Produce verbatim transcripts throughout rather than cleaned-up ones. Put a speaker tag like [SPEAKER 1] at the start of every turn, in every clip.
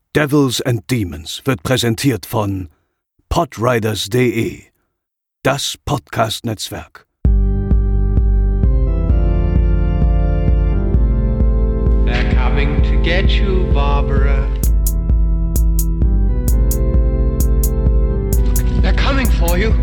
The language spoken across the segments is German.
[SPEAKER 1] Devils and Demons wird präsentiert von podriders punkt de, das Podcast-Netzwerk.
[SPEAKER 2] They're coming to get you, Barbara. They're coming for you.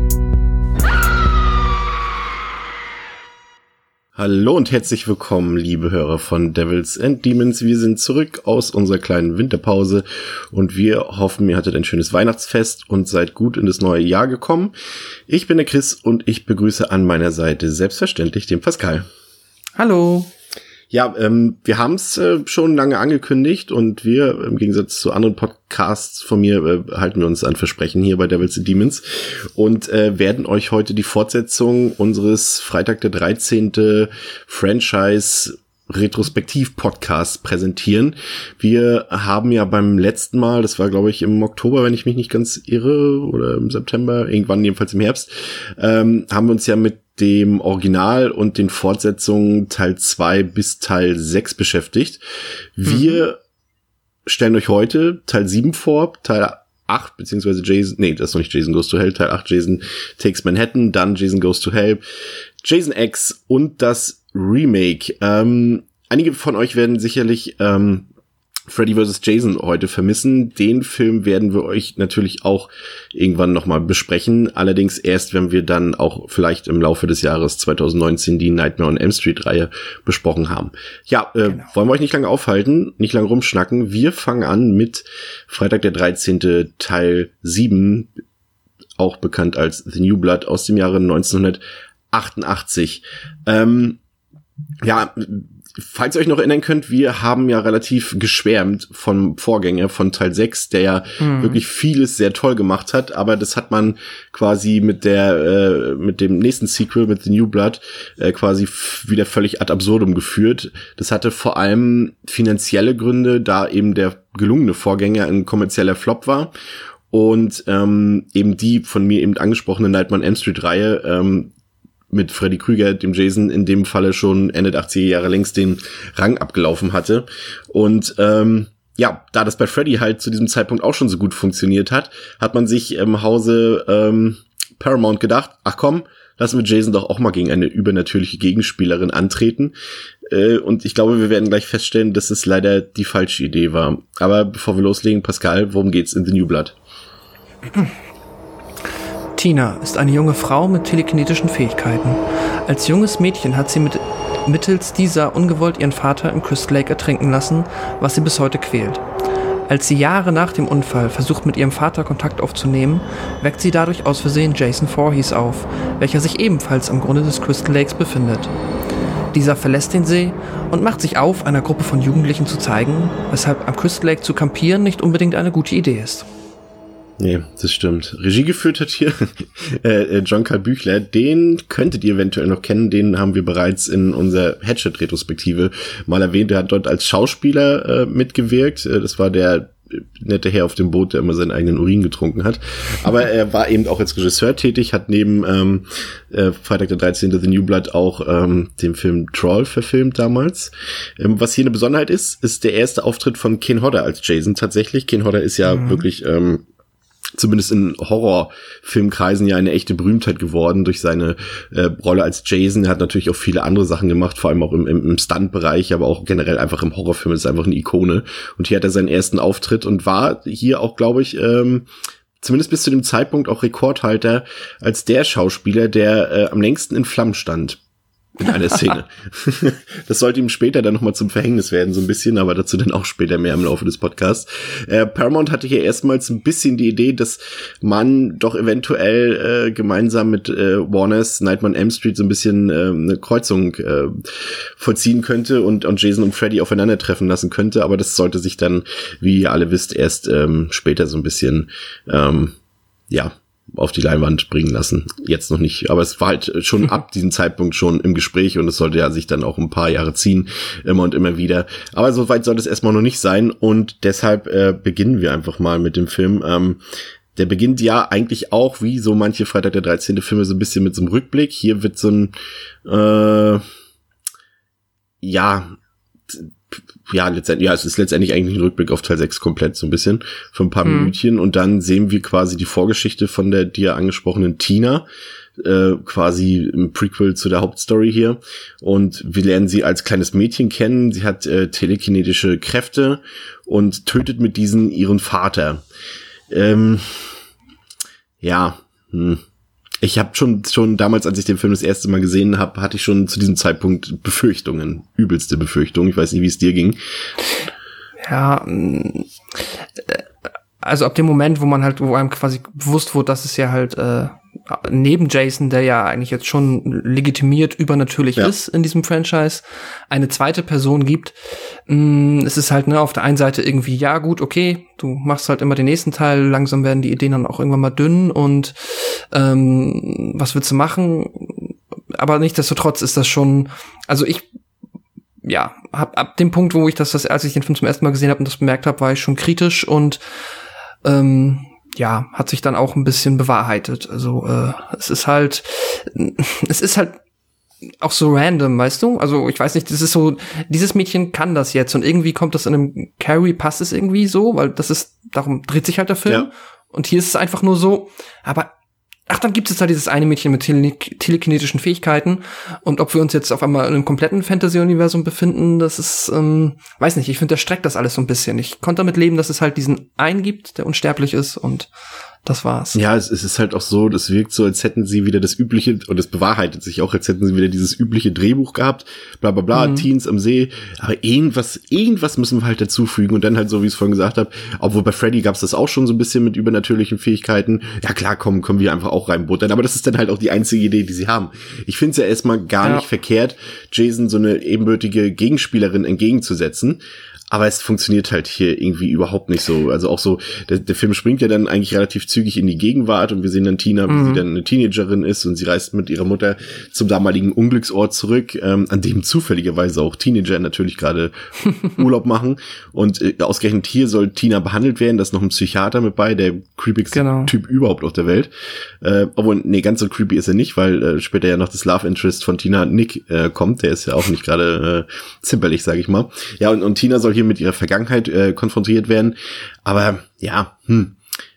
[SPEAKER 3] Hallo und herzlich willkommen, liebe Hörer von Devils and Demons. Wir sind zurück aus unserer kleinen Winterpause und wir hoffen, ihr hattet ein schönes Weihnachtsfest und seid gut in das neue Jahr gekommen. Ich bin der Chris und ich begrüße an meiner Seite selbstverständlich den Pascal.
[SPEAKER 4] Hallo.
[SPEAKER 3] Ja, ähm, wir haben es äh, schon lange angekündigt und wir, im Gegensatz zu anderen Podcasts von mir, äh, halten wir uns an Versprechen hier bei Devils and Demons und äh, werden euch heute die Fortsetzung unseres Freitag der dreizehnte Franchise Retrospektiv-Podcast präsentieren. Wir haben ja beim letzten Mal, das war glaube ich im Oktober, wenn ich mich nicht ganz irre, oder im September, irgendwann jedenfalls im Herbst, ähm, haben wir uns ja mit dem Original und den Fortsetzungen Teil zwei bis Teil sechs beschäftigt. Wir mhm. stellen euch heute Teil sieben vor, Teil acht, beziehungsweise Jason, nee, das ist noch nicht Jason Goes to Hell, Teil acht, Jason Takes Manhattan, dann Jason Goes to Hell, Jason X und das Remake. Ähm, einige von euch werden sicherlich ähm, Freddy versus. Jason heute vermissen. Den Film werden wir euch natürlich auch irgendwann nochmal besprechen. Allerdings erst, wenn wir dann auch vielleicht im Laufe des Jahres zwanzig neunzehn die Nightmare on Elm Street Reihe besprochen haben. Ja, äh, genau. Wollen wir euch nicht lange aufhalten, nicht lange rumschnacken. Wir fangen an mit Freitag der dreizehnte Teil sieben, auch bekannt als The New Blood aus dem Jahre neunzehnhundertachtundachtzig. Ähm, ja, falls ihr euch noch erinnern könnt, wir haben ja relativ geschwärmt vom Vorgänger von Teil sechs, der ja mhm. wirklich vieles sehr toll gemacht hat, aber das hat man quasi mit der äh, mit dem nächsten Sequel, mit The New Blood, äh, quasi f- wieder völlig ad absurdum geführt. Das hatte vor allem finanzielle Gründe, da eben der gelungene Vorgänger ein kommerzieller Flop war und ähm, eben die von mir eben angesprochene Nightmare on Elm Street Reihe ähm, mit Freddy Krüger, dem Jason, in dem Falle schon Ende der achtziger Jahre längst den Rang abgelaufen hatte. Und ähm, ja, da das bei Freddy halt zu diesem Zeitpunkt auch schon so gut funktioniert hat, hat man sich im Hause ähm, Paramount gedacht, ach komm, lassen wir Jason doch auch mal gegen eine übernatürliche Gegenspielerin antreten. Äh, und ich glaube, wir werden gleich feststellen, dass es leider die falsche Idee war. Aber bevor wir loslegen, Pascal, worum geht's in The New Blood?
[SPEAKER 4] Tina ist eine junge Frau mit telekinetischen Fähigkeiten. Als junges Mädchen hat sie mit, mittels dieser ungewollt ihren Vater im Crystal Lake ertrinken lassen, was sie bis heute quält. Als sie Jahre nach dem Unfall versucht, mit ihrem Vater Kontakt aufzunehmen, weckt sie dadurch aus Versehen Jason Voorhees auf, welcher sich ebenfalls am Grunde des Crystal Lakes befindet. Dieser verlässt den See und macht sich auf, einer Gruppe von Jugendlichen zu zeigen, weshalb am Crystal Lake zu kampieren nicht unbedingt eine gute Idee ist.
[SPEAKER 3] Nee, das stimmt. Regie geführt hat hier äh, John Karl Büchler. Den könntet ihr eventuell noch kennen. Den haben wir bereits in unserer Hatchet-Retrospektive mal erwähnt. Er hat dort als Schauspieler äh, mitgewirkt. Äh, das war der nette Herr auf dem Boot, der immer seinen eigenen Urin getrunken hat. Aber er war eben auch als Regisseur tätig, hat neben ähm, äh, Freitag der dreizehnte The New Blood auch ähm, den Film Troll verfilmt damals. Ähm, was hier eine Besonderheit ist, ist der erste Auftritt von Kane Hodder als Jason tatsächlich. Kane Hodder ist ja mhm. wirklich ähm, zumindest in Horrorfilmkreisen ja eine echte Berühmtheit geworden durch seine äh, Rolle als Jason. Er hat natürlich auch viele andere Sachen gemacht, vor allem auch im, im, im Stunt-Bereich, aber auch generell einfach im Horrorfilm. Ist einfach eine Ikone. Und hier hat er seinen ersten Auftritt und war hier auch, glaube ich, ähm, zumindest bis zu dem Zeitpunkt auch Rekordhalter als der Schauspieler, der äh, am längsten in Flammen stand. In einer Szene. Das sollte ihm später dann nochmal zum Verhängnis werden, so ein bisschen, aber dazu dann auch später mehr im Laufe des Podcasts. Äh, Paramount hatte hier erstmals ein bisschen die Idee, dass man doch eventuell äh, gemeinsam mit äh, Warners Nightmare on Elm Street so ein bisschen äh, eine Kreuzung äh, vollziehen könnte und, und Jason und Freddy aufeinandertreffen lassen könnte, aber das sollte sich dann, wie ihr alle wisst, erst ähm, später so ein bisschen, ähm, ja, auf die Leinwand bringen lassen. Jetzt noch nicht, aber es war halt schon ab diesem Zeitpunkt schon im Gespräch und es sollte ja sich dann auch ein paar Jahre ziehen, immer und immer wieder. Aber so weit soll es erstmal noch nicht sein und deshalb äh, beginnen wir einfach mal mit dem Film. Ähm, der beginnt ja eigentlich auch, wie so manche Freitag der dreizehnte Filme, so ein bisschen mit so einem Rückblick. Hier wird so ein, äh, ja, ja, letztendlich, ja, es ist letztendlich eigentlich ein Rückblick auf Teil sechs komplett, so ein bisschen, für ein paar mhm. Minütchen. Und dann sehen wir quasi die Vorgeschichte von der dir angesprochenen Tina, äh, quasi im Prequel zu der Hauptstory hier. Und wir lernen sie als kleines Mädchen kennen. Sie hat äh, telekinetische Kräfte und tötet mit diesen ihren Vater. Ähm, ja, hm. Ich habe schon schon damals, als ich den Film das erste Mal gesehen habe, hatte ich schon zu diesem Zeitpunkt Befürchtungen, übelste Befürchtungen. Ich weiß nicht, wie es dir ging.
[SPEAKER 4] Ja, also ab dem Moment, wo man halt, wo einem quasi bewusst wurde, dass es ja halt äh, neben Jason, der ja eigentlich jetzt schon legitimiert übernatürlich ja. ist in diesem Franchise, eine zweite Person gibt. Mh, es ist halt ne auf der einen Seite irgendwie, ja gut, okay, du machst halt immer den nächsten Teil, langsam werden die Ideen dann auch irgendwann mal dünn und ähm, was willst du machen? Aber nichtsdestotrotz ist das schon, also ich ja, hab ab dem Punkt, wo ich das, das als ich den Film zum ersten Mal gesehen habe und das bemerkt habe, war ich schon kritisch und ähm, ja, hat sich dann auch ein bisschen bewahrheitet. Also äh, es ist halt, es ist halt auch so random, weißt du? Also ich weiß nicht, das ist so, dieses Mädchen kann das jetzt und irgendwie kommt das in einem Carrie, passt es irgendwie so, weil das ist, darum dreht sich halt der Film. Ja. Und hier ist es einfach nur so, aber ach, dann gibt es da dieses eine Mädchen mit tele- telekinetischen Fähigkeiten und ob wir uns jetzt auf einmal in einem kompletten Fantasy-Universum befinden, das ist, ähm, weiß nicht, ich finde, der streckt das alles so ein bisschen. Ich konnte damit leben, dass es halt diesen einen gibt, der unsterblich ist und das war's.
[SPEAKER 3] Ja, es, es ist halt auch so, das wirkt so, als hätten sie wieder das übliche, und es bewahrheitet sich auch, als hätten sie wieder dieses übliche Drehbuch gehabt, bla bla bla, mhm. Teens am See, aber irgendwas, irgendwas müssen wir halt dazufügen und dann halt so, wie ich es vorhin gesagt habe, obwohl bei Freddy gab's das auch schon so ein bisschen mit übernatürlichen Fähigkeiten, ja klar, komm, können wir einfach auch reinbuttern, aber das ist dann halt auch die einzige Idee, die sie haben. Ich finde es ja erstmal gar ja. nicht verkehrt, Jason so eine ebenbürtige Gegenspielerin entgegenzusetzen, aber es funktioniert halt hier irgendwie überhaupt nicht so. Also auch so, der, der Film springt ja dann eigentlich relativ zügig in die Gegenwart und wir sehen dann Tina, wie mhm. sie dann eine Teenagerin ist und sie reist mit ihrer Mutter zum damaligen Unglücksort zurück, ähm, an dem zufälligerweise auch Teenager natürlich gerade Urlaub machen. Und äh, ausgerechnet hier soll Tina behandelt werden, da ist noch ein Psychiater mit bei, der creepigste genau. Typ überhaupt auf der Welt. Äh, obwohl, nee, ganz so creepy ist er nicht, weil äh, später ja noch das Love Interest von Tina, Nick, äh, kommt. Der ist ja auch nicht gerade äh, zimperlich, sag ich mal. Ja, und, und Tina soll hier mit ihrer Vergangenheit äh, konfrontiert werden. Aber ja, hm.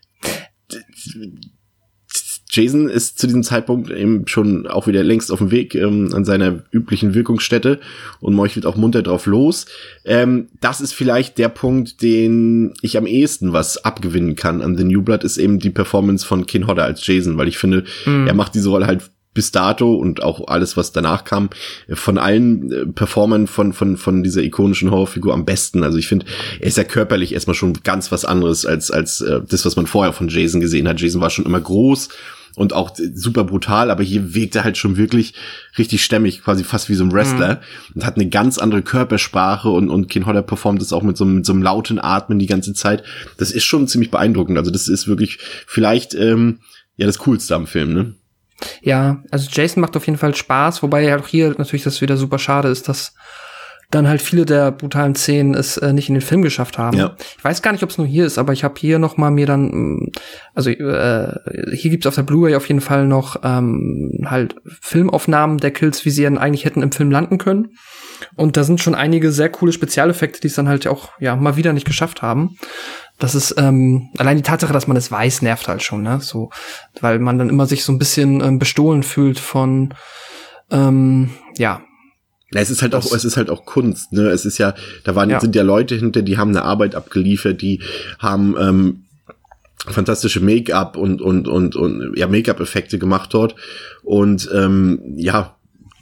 [SPEAKER 3] Jason ist zu diesem Zeitpunkt eben schon auch wieder längst auf dem Weg ähm, an seiner üblichen Wirkungsstätte und meuchelt auch munter drauf los. Ähm, das ist vielleicht der Punkt, den ich am ehesten was abgewinnen kann an The New Blood, ist eben die Performance von Ken Hodder als Jason, weil ich finde, mhm. er macht diese Rolle halt bis dato und auch alles, was danach kam, von allen äh, Performern von von von dieser ikonischen Horrorfigur am besten. Also ich finde, er ist ja körperlich erstmal schon ganz was anderes als als äh, das, was man vorher von Jason gesehen hat. Jason war schon immer groß und auch super brutal, aber hier wirkt er halt schon wirklich richtig stämmig, quasi fast wie so ein Wrestler mhm. und hat eine ganz andere Körpersprache und und Ken Hodder performt das auch mit so, mit so einem lauten Atmen die ganze Zeit. Das ist schon ziemlich beeindruckend. Also das ist wirklich vielleicht ähm, ja das Coolste am Film, ne?
[SPEAKER 4] Ja, also Jason macht auf jeden Fall Spaß, wobei ja auch hier natürlich das wieder super schade ist, dass dann halt viele der brutalen Szenen es äh, nicht in den Film geschafft haben. Ja. Ich weiß gar nicht, ob es nur hier ist, aber ich habe hier noch mal mir dann, also äh, hier gibt's auf der Blu-ray auf jeden Fall noch ähm, halt Filmaufnahmen der Kills, wie sie dann eigentlich hätten im Film landen können. Und da sind schon einige sehr coole Spezialeffekte, die es dann halt auch ja mal wieder nicht geschafft haben. Das ist ähm, allein die Tatsache, dass man es weiß, nervt halt schon, ne? So, weil man dann immer sich so ein bisschen ähm, bestohlen fühlt von ähm, ja.
[SPEAKER 3] Ja, es ist halt das, auch, es ist halt auch Kunst, ne? Es ist ja, da waren, ja. sind ja Leute hinter, die haben eine Arbeit abgeliefert, die haben ähm, fantastische Make-up und und und und ja Make-up-Effekte gemacht dort und ähm, ja.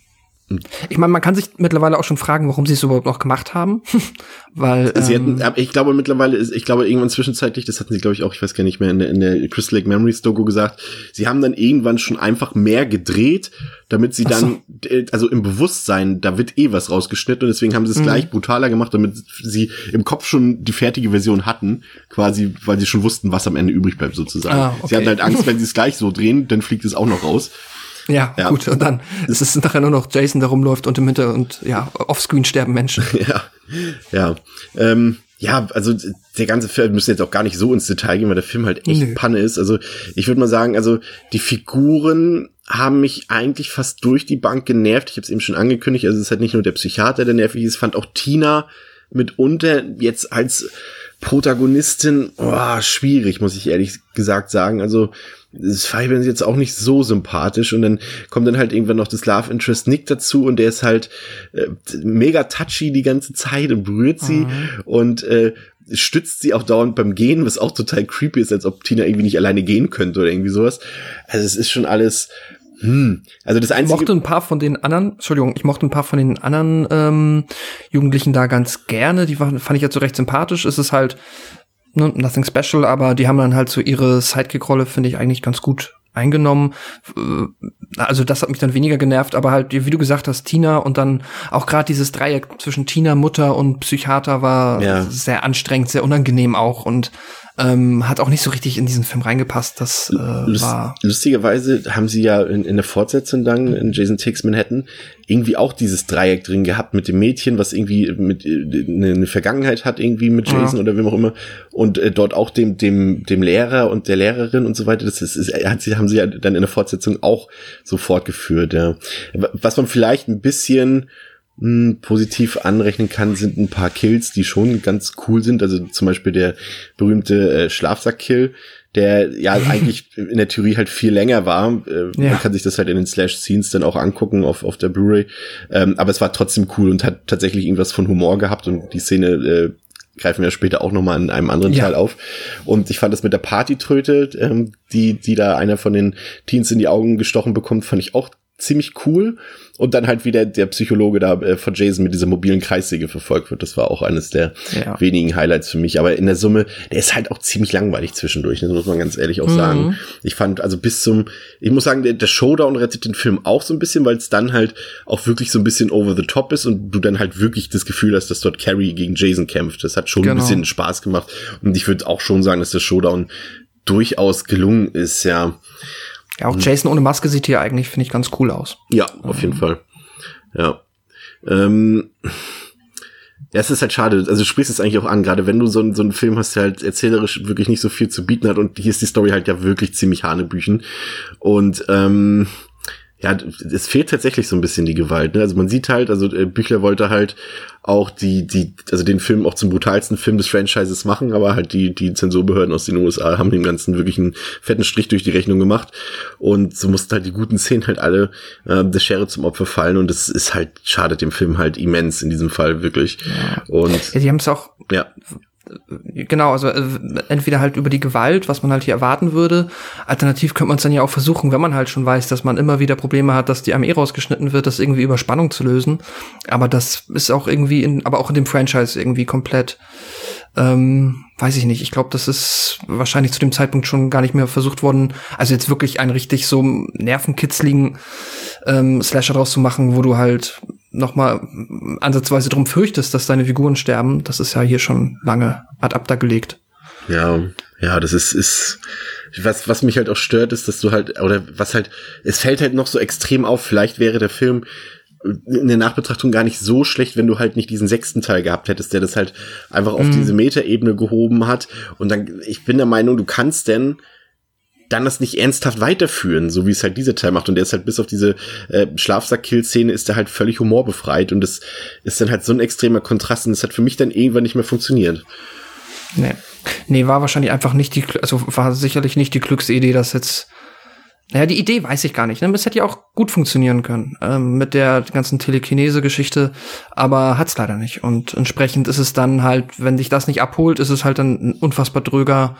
[SPEAKER 4] Ich meine, man kann sich mittlerweile auch schon fragen, warum sie es überhaupt noch gemacht haben, weil
[SPEAKER 3] sie
[SPEAKER 4] ähm,
[SPEAKER 3] hätten, ich glaube mittlerweile ist, ich glaube irgendwann zwischenzeitlich, das hatten sie glaube ich auch, ich weiß gar nicht mehr in der, in der Crystal Lake Memories Doku gesagt, sie haben dann irgendwann schon einfach mehr gedreht, damit sie dann, so. also im Bewusstsein, da wird eh was rausgeschnitten und deswegen haben sie es mhm. gleich brutaler gemacht, damit sie im Kopf schon die fertige Version hatten, quasi, weil sie schon wussten, was am Ende übrig bleibt sozusagen. Ah, okay. Sie hatten halt Angst, wenn sie es gleich so drehen, dann fliegt es auch noch raus.
[SPEAKER 4] Ja, ja, gut, und dann ist es nachher nur noch Jason, der rumläuft und im Hintergrund, ja, offscreen sterben Menschen.
[SPEAKER 3] Ja, ja, ähm, ja, also der ganze Film, wir müssen jetzt auch gar nicht so ins Detail gehen, weil der Film halt echt Nö. Panne ist. Also ich würde mal sagen, also die Figuren haben mich eigentlich fast durch die Bank genervt. Ich habe es eben schon angekündigt, also es ist halt nicht nur der Psychiater, der nervig ist, fand auch Tina mitunter jetzt als Protagonistin, oh, schwierig, muss ich ehrlich gesagt sagen. Also, das Fabian ist jetzt auch nicht so sympathisch und dann kommt dann halt irgendwann noch das Love Interest Nick dazu und der ist halt äh, mega touchy die ganze Zeit und berührt sie mhm. und äh, stützt sie auch dauernd beim Gehen, was auch total creepy ist, als ob Tina irgendwie nicht alleine gehen könnte oder irgendwie sowas. Also es ist schon alles, hm. Also das Einzige.
[SPEAKER 4] Ich mochte ein paar von den anderen, Entschuldigung, ich mochte ein paar von den anderen ähm, Jugendlichen da ganz gerne. Die waren, fand ich jetzt so recht sympathisch. Es ist halt ne, nothing special, aber die haben dann halt so ihre Sidekick-Rolle, finde ich, eigentlich ganz gut eingenommen. Also das hat mich dann weniger genervt, aber halt, wie du gesagt hast, Tina und dann auch gerade dieses Dreieck zwischen Tina, Mutter und Psychiater war ja. sehr anstrengend, sehr unangenehm auch und ähm, hat auch nicht so richtig in diesen Film reingepasst. Das äh, Lust, war
[SPEAKER 3] lustigerweise haben sie ja in, in der Fortsetzung dann in Jason Takes Manhattan irgendwie auch dieses Dreieck drin gehabt mit dem Mädchen, was irgendwie mit eine, eine Vergangenheit hat irgendwie mit Jason ja. oder wem auch immer und äh, dort auch dem dem dem Lehrer und der Lehrerin und so weiter. Das ist, ist hat sie haben sie ja dann in der Fortsetzung auch so fortgeführt. Ja. Was man vielleicht ein bisschen mh, positiv anrechnen kann, sind ein paar Kills, die schon ganz cool sind. Also zum Beispiel der berühmte äh, Schlafsack-Kill, der ja eigentlich in der Theorie halt viel länger war. Äh, ja. Man kann sich das halt in den Slash-Scenes dann auch angucken auf auf der Blu-ray. Ähm, aber es war trotzdem cool und hat tatsächlich irgendwas von Humor gehabt und die Szene äh, greifen wir später auch nochmal in einem anderen ja. Teil auf. Und ich fand das mit der Partytröte, ähm, die die da einer von den Teens in die Augen gestochen bekommt, fand ich auch ziemlich cool. Und dann halt wieder der Psychologe da äh, von Jason mit dieser mobilen Kreissäge verfolgt wird. Das war auch eines der ja. wenigen Highlights für mich. Aber in der Summe, der ist halt auch ziemlich langweilig zwischendurch. Das muss man ganz ehrlich auch mhm. sagen. Ich fand also bis zum, ich muss sagen, der, der Showdown rettet den Film auch so ein bisschen, weil es dann halt auch wirklich so ein bisschen over the top ist und du dann halt wirklich das Gefühl hast, dass dort Carrie gegen Jason kämpft. Das hat schon genau. ein bisschen Spaß gemacht. Und ich würde auch schon sagen, dass der Showdown durchaus gelungen ist, ja.
[SPEAKER 4] Ja, auch Jason ohne Maske sieht hier eigentlich, finde ich, ganz cool aus.
[SPEAKER 3] Ja, auf jeden Fall. Ja. Ähm, ja, es ist halt schade. Also du sprichst es eigentlich auch an, gerade wenn du so, so einen Film hast, der halt erzählerisch wirklich nicht so viel zu bieten hat und hier ist die Story halt ja wirklich ziemlich hanebüchen. Und ähm, ja, es fehlt tatsächlich so ein bisschen die Gewalt, ne? Also man sieht halt, also äh, Büchler wollte halt auch die, die, also den Film auch zum brutalsten Film des Franchises machen, aber halt die, die Zensurbehörden aus den U S A haben dem Ganzen wirklich einen fetten Strich durch die Rechnung gemacht und so mussten halt die guten Szenen halt alle äh, der Schere zum Opfer fallen und das ist halt, schadet dem Film halt immens in diesem Fall wirklich.
[SPEAKER 4] Ja.
[SPEAKER 3] Und
[SPEAKER 4] ja, die haben es auch,
[SPEAKER 3] ja.
[SPEAKER 4] Genau, also äh, entweder halt über die Gewalt, was man halt hier erwarten würde. Alternativ könnte man es dann ja auch versuchen, wenn man halt schon weiß, dass man immer wieder Probleme hat, dass die Armee rausgeschnitten wird, das irgendwie über Spannung zu lösen. Aber das ist auch irgendwie in, aber auch in dem Franchise irgendwie komplett, ähm, weiß ich nicht. Ich glaube, das ist wahrscheinlich zu dem Zeitpunkt schon gar nicht mehr versucht worden. Also jetzt wirklich einen richtig so nervenkitzligen ähm, Slasher draus zu machen, wo du halt noch mal ansatzweise drum fürchtest, dass deine Figuren sterben. Das ist ja hier schon lange ad acta gelegt.
[SPEAKER 3] Ja, ja, das ist, ist, was, was mich halt auch stört, ist, dass du halt, oder was halt, es fällt halt noch so extrem auf, vielleicht wäre der Film in der Nachbetrachtung gar nicht so schlecht, wenn du halt nicht diesen sechsten Teil gehabt hättest, der das halt einfach auf mhm. diese Metaebene gehoben hat. Und dann, ich bin der Meinung, du kannst denn dann das nicht ernsthaft weiterführen, so wie es halt dieser Teil macht. Und der ist halt bis auf diese äh, Schlafsack-Kill-Szene ist der halt völlig humorbefreit. Und das ist dann halt so ein extremer Kontrast. Und das hat für mich dann irgendwann nicht mehr funktioniert.
[SPEAKER 4] Nee. Nee, war wahrscheinlich einfach nicht die, also war sicherlich nicht die Glücksidee, dass jetzt, naja, die Idee weiß ich gar nicht. Ne? Das hätte ja auch gut funktionieren können ähm, mit der ganzen Telekinese-Geschichte, aber hat's leider nicht. Und entsprechend ist es dann halt, wenn dich das nicht abholt, ist es halt dann ein unfassbar dröger,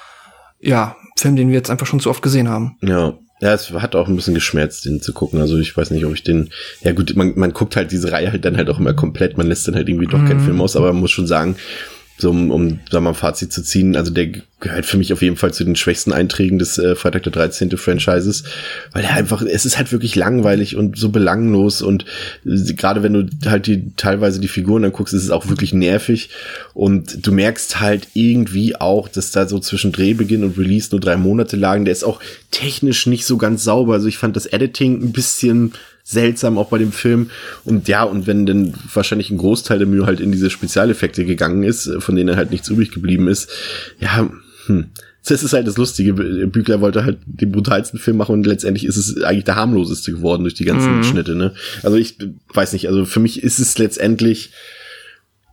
[SPEAKER 4] ja, Film, den wir jetzt einfach schon zu oft gesehen haben.
[SPEAKER 3] Ja, ja, es hat auch ein bisschen geschmerzt, den zu gucken. Also ich weiß nicht, ob ich den, ja gut, man, man guckt halt diese Reihe halt dann halt auch immer komplett, man lässt dann halt irgendwie doch mhm. keinen Film aus, aber man muss schon sagen, so um, um sagen wir mal, ein Fazit zu ziehen, also der gehört für mich auf jeden Fall zu den schwächsten Einträgen des äh, Freitag der dreizehnte Franchises, weil er einfach, es ist halt wirklich langweilig und so belanglos und äh, gerade wenn du halt die teilweise die Figuren anguckst, ist es auch wirklich nervig und du merkst halt irgendwie auch, dass da so zwischen Drehbeginn und Release nur drei Monate lagen, der ist auch technisch nicht so ganz sauber, also ich fand das Editing ein bisschen seltsam auch bei dem Film und ja, und wenn dann wahrscheinlich ein Großteil der Mühe halt in diese Spezialeffekte gegangen ist, von denen halt nichts übrig geblieben ist, ja, hm. Das ist halt das Lustige, Büchler wollte halt den brutalsten Film machen und letztendlich ist es eigentlich der harmloseste geworden durch die ganzen mhm. Schnitte, ne? Also ich weiß nicht, also für mich ist es letztendlich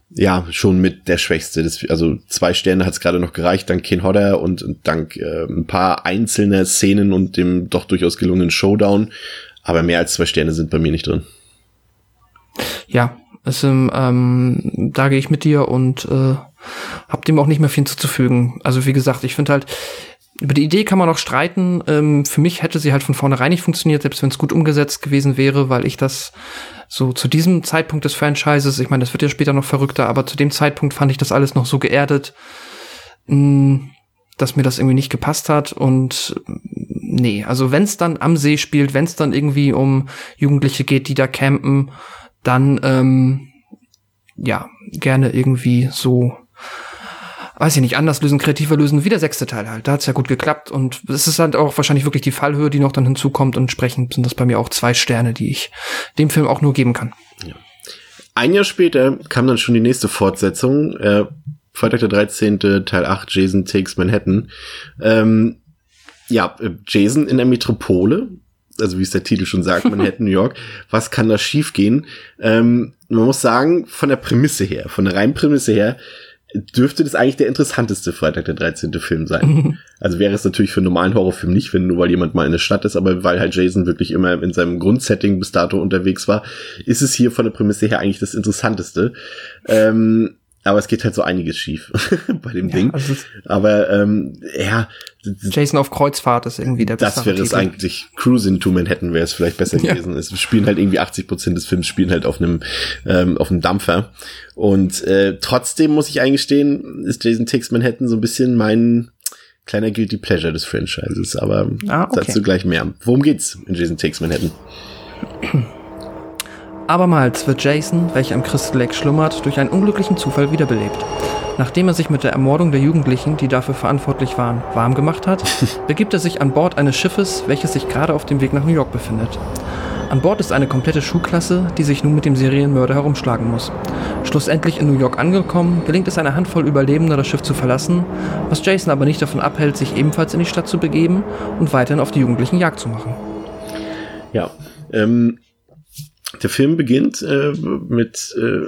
[SPEAKER 3] ja, schon mit der Schwächste. Das, also zwei Sterne hat es gerade noch gereicht, dank Kane Hodder und, und dank äh, ein paar einzelner Szenen und dem doch durchaus gelungenen Showdown. Aber mehr als zwei Sterne sind bei mir nicht drin.
[SPEAKER 4] Ja, es, ähm, da gehe ich mit dir und äh, hab dem auch nicht mehr viel hinzuzufügen. Also wie gesagt, ich finde halt, über die Idee kann man auch streiten. Ähm, für mich hätte sie halt von vornherein nicht funktioniert, selbst wenn es gut umgesetzt gewesen wäre, weil ich das so zu diesem Zeitpunkt des Franchises, ich meine, das wird ja später noch verrückter, aber zu dem Zeitpunkt fand ich das alles noch so geerdet, mh, dass mir das irgendwie nicht gepasst hat. Und nee, also wenn es dann am See spielt, wenn es dann irgendwie um Jugendliche geht, die da campen, dann ähm, ja, gerne irgendwie so, weiß ich nicht, anders lösen, kreativer lösen, wie der sechste Teil halt. Da hat's ja gut geklappt und es ist halt auch wahrscheinlich wirklich die Fallhöhe, die noch dann hinzukommt und entsprechend sind das bei mir auch zwei Sterne, die ich dem Film auch nur geben kann.
[SPEAKER 3] Ja. Ein Jahr später kam dann schon die nächste Fortsetzung, äh, Freitag der dreizehnte Teil acht, Jason Takes Manhattan. Ähm, ja, Jason in der Metropole, also wie es der Titel schon sagt, Manhattan, New York. Was kann da schiefgehen? Ähm, man muss sagen, von der Prämisse her, von der reinen Prämisse her, dürfte das eigentlich der interessanteste Freitag der dreizehnte Film sein. Mhm. Also wäre es natürlich für einen normalen Horrorfilm nicht, wenn nur weil jemand mal in der Stadt ist, aber weil halt Jason wirklich immer in seinem Grundsetting bis dato unterwegs war, ist es hier von der Prämisse her eigentlich das Interessanteste. Ähm, aber es geht halt so einiges schief bei dem ja, Ding. Also aber ähm, ja,
[SPEAKER 4] Jason auf Kreuzfahrt ist irgendwie der beste.
[SPEAKER 3] Das wäre es eigentlich. Cruising to Manhattan wäre es vielleicht besser ja. gewesen. Es spielen halt irgendwie achtzig Prozent des Films spielen halt auf einem ähm, auf einem Dampfer. Und äh, trotzdem muss ich eingestehen, ist Jason Takes Manhattan so ein bisschen mein kleiner Guilty Pleasure des Franchises. Aber ah, okay. dazu gleich mehr. Worum geht's in Jason Takes Manhattan?
[SPEAKER 4] Abermals wird Jason, welcher im Crystal Lake schlummert, durch einen unglücklichen Zufall wiederbelebt. Nachdem er sich mit der Ermordung der Jugendlichen, die dafür verantwortlich waren, warm gemacht hat, begibt er sich an Bord eines Schiffes, welches sich gerade auf dem Weg nach New York befindet. An Bord ist eine komplette Schulklasse, die sich nun mit dem Serienmörder herumschlagen muss. Schlussendlich in New York angekommen, gelingt es einer Handvoll Überlebender, das Schiff zu verlassen, was Jason aber nicht davon abhält, sich ebenfalls in die Stadt zu begeben und weiterhin auf die Jugendlichen Jagd zu machen.
[SPEAKER 3] Ja, ähm... Der Film beginnt äh, mit äh,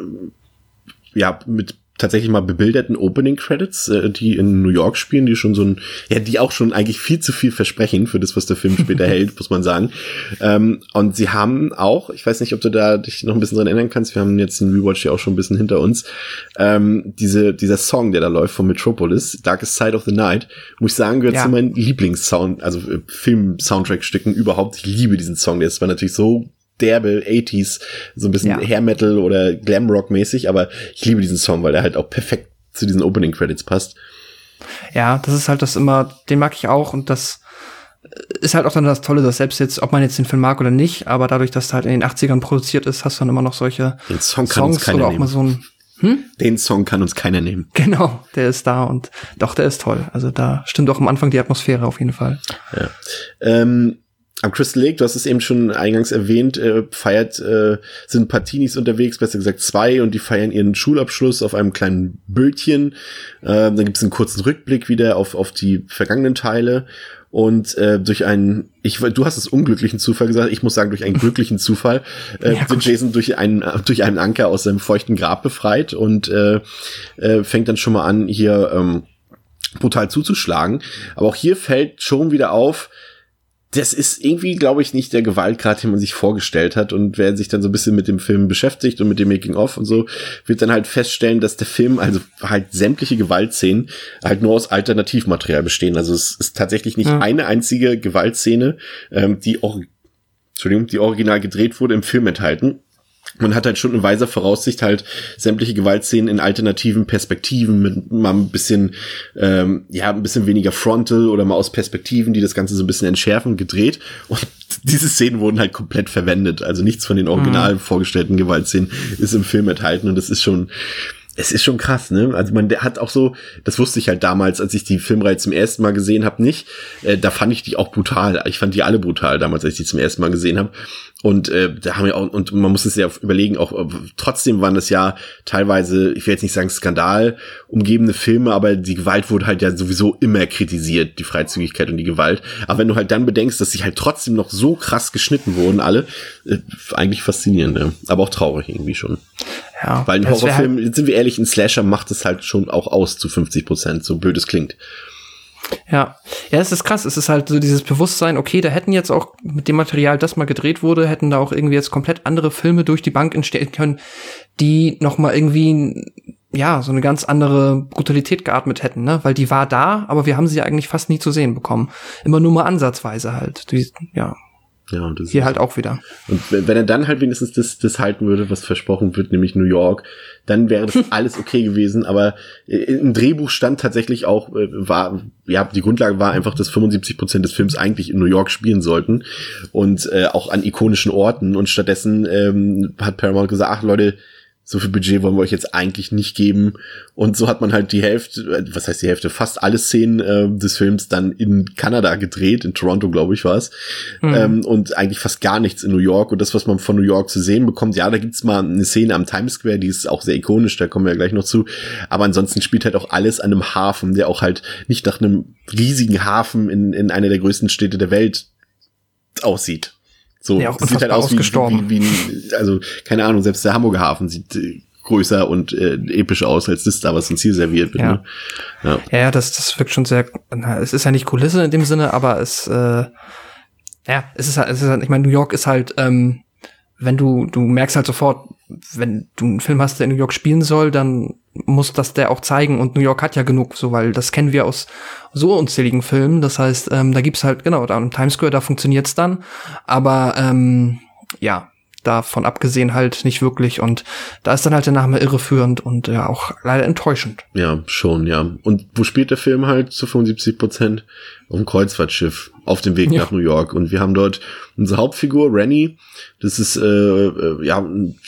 [SPEAKER 3] ja mit tatsächlich mal bebilderten Opening Credits, äh, die in New York spielen, die schon so ein ja die auch schon eigentlich viel zu viel versprechen für das, was der Film später hält, muss man sagen. Ähm, und sie haben auch, ich weiß nicht, ob du da dich noch ein bisschen dran erinnern kannst, wir haben jetzt den Rewatch ja auch schon ein bisschen hinter uns, ähm, diese dieser Song, der da läuft von Metropolis, Darkest Side of the Night, muss ich sagen, gehört ja. zu meinen Lieblingssound, also äh, Film-Soundtrack-Stücken überhaupt. Ich liebe diesen Song, der ist zwar natürlich so derbe achtziger, so ein bisschen ja. Hair Metal oder Glam Rock mäßig, aber ich liebe diesen Song, weil der halt auch perfekt zu diesen Opening Credits passt.
[SPEAKER 4] Ja, das ist halt das immer, den mag ich auch und das ist halt auch dann das Tolle, dass selbst jetzt, ob man jetzt den Film mag oder nicht, aber dadurch, dass der halt in den achtzigern produziert ist, hast du dann immer noch solche
[SPEAKER 3] den Song kann
[SPEAKER 4] Songs
[SPEAKER 3] uns keiner
[SPEAKER 4] oder auch
[SPEAKER 3] nehmen.
[SPEAKER 4] mal so ein hm?
[SPEAKER 3] Den Song kann uns keiner nehmen.
[SPEAKER 4] Genau, der ist da und doch, der ist toll. Also da stimmt auch am Anfang die Atmosphäre auf jeden Fall.
[SPEAKER 3] Ja. Ähm, Am Crystal Lake, du hast es eben schon eingangs erwähnt, äh, feiert, äh, sind ein paar Teenies unterwegs, besser gesagt zwei, und die feiern ihren Schulabschluss auf einem kleinen Bötchen. Äh, dann gibt es einen kurzen Rückblick wieder auf auf die vergangenen Teile. Und äh, durch einen, ich, du hast es unglücklichen Zufall gesagt, ich muss sagen, durch einen glücklichen Zufall äh, ja, wird Jason durch einen durch einen Anker aus seinem feuchten Grab befreit und äh, äh, fängt dann schon mal an, hier ähm, brutal zuzuschlagen. Aber auch hier fällt schon wieder auf, das ist irgendwie, glaube ich, nicht der Gewaltgrad, den man sich vorgestellt hat. Und wer sich dann so ein bisschen mit dem Film beschäftigt und mit dem Making-of und so, wird dann halt feststellen, dass der Film, also halt sämtliche Gewaltszenen, halt nur aus Alternativmaterial bestehen. Also es ist tatsächlich nicht ja. eine einzige Gewaltszene, ähm, die auch, Entschuldigung, die original gedreht wurde, im Film enthalten. Man hat halt schon in weiser Voraussicht halt sämtliche Gewaltszenen in alternativen Perspektiven mit mal ein bisschen, ähm, ja, ein bisschen weniger frontal oder mal aus Perspektiven, die das Ganze so ein bisschen entschärfen, gedreht. Und diese Szenen wurden halt komplett verwendet. Also nichts von den original mhm. vorgestellten Gewaltszenen ist im Film enthalten und das ist schon, es ist schon krass, ne? Also man der hat auch so, das wusste ich halt damals, als ich die Filmreihe zum ersten Mal gesehen habe, nicht. Äh, da fand ich die auch brutal. Ich fand die alle brutal damals, als ich die zum ersten Mal gesehen habe. Und äh, da haben wir auch, und man muss es ja überlegen, auch trotzdem waren das ja teilweise, ich will jetzt nicht sagen Skandal, umgebene Filme, aber die Gewalt wurde halt ja sowieso immer kritisiert, die Freizügigkeit und die Gewalt. Aber wenn du halt dann bedenkst, dass sie halt trotzdem noch so krass geschnitten wurden, alle, äh, eigentlich faszinierend, ne? Aber auch traurig irgendwie schon.
[SPEAKER 4] Ja.
[SPEAKER 3] Weil ein
[SPEAKER 4] das wär
[SPEAKER 3] Horrorfilm,
[SPEAKER 4] halt,
[SPEAKER 3] jetzt sind wir ehrlich, ein Slasher macht es halt schon auch aus zu fünfzig Prozent, so blöd es klingt.
[SPEAKER 4] ja. Ja, es ist krass. Es ist halt so dieses Bewusstsein, okay, da hätten jetzt auch mit dem Material, das mal gedreht wurde, hätten da auch irgendwie jetzt komplett andere Filme durch die Bank entstehen können, die noch mal irgendwie, ja, so eine ganz andere Brutalität geatmet hätten, ne? Weil die war da, aber wir haben sie ja eigentlich fast nie zu sehen bekommen. Immer nur mal ansatzweise halt. Die, ja.
[SPEAKER 3] Ja, und das
[SPEAKER 4] Hier
[SPEAKER 3] ist,
[SPEAKER 4] halt auch wieder.
[SPEAKER 3] Und wenn er dann halt wenigstens das, das halten würde, was versprochen wird, nämlich New York, dann wäre das alles okay gewesen. Aber im Drehbuch stand tatsächlich auch, war, ja, die Grundlage war einfach, dass fünfundsiebzig Prozent des Films eigentlich in New York spielen sollten und äh, auch an ikonischen Orten. Und stattdessen ähm, hat Paramount gesagt, ach Leute, so viel Budget wollen wir euch jetzt eigentlich nicht geben. Und so hat man halt die Hälfte, was heißt die Hälfte, fast alle Szenen äh, des Films dann in Kanada gedreht, in Toronto, glaube ich, war es. Mhm. Ähm, und eigentlich fast gar nichts in New York. Und das, was man von New York zu sehen bekommt, ja, da gibt's mal eine Szene am Times Square, die ist auch sehr ikonisch, da kommen wir ja gleich noch zu. Aber ansonsten spielt halt auch alles an einem Hafen, der auch halt nicht nach einem riesigen Hafen in, in einer der größten Städte der Welt aussieht. So,
[SPEAKER 4] ja, auch
[SPEAKER 3] sieht halt aus wie, wie, wie, wie, also, keine Ahnung, selbst der Hamburger Hafen sieht äh, größer und äh, epischer aus, als das da, was uns hier serviert wird.
[SPEAKER 4] Ja,
[SPEAKER 3] ne? ja.
[SPEAKER 4] ja, das, das wirkt schon sehr, na, es ist ja nicht Kulisse in dem Sinne, aber es, äh, ja, es ist halt, es ist halt, ich meine, New York ist halt, ähm, wenn du, du merkst halt sofort, wenn du einen Film hast, der in New York spielen soll, dann muss das der auch zeigen, und New York hat ja genug, so, weil das kennen wir aus so unzähligen Filmen. Das heißt, ähm, da gibt's halt, genau, da im Times Square, da funktioniert's dann, aber ähm, ja, davon abgesehen halt nicht wirklich, und da ist dann halt der Name irreführend und ja auch leider enttäuschend.
[SPEAKER 3] Ja, schon, ja. Und wo spielt der Film halt zu fünfundsiebzig Prozent? Auf dem Kreuzfahrtschiff, auf dem Weg ja. nach New York. Und wir haben dort unsere Hauptfigur, Rennie, das ist, äh, äh ja,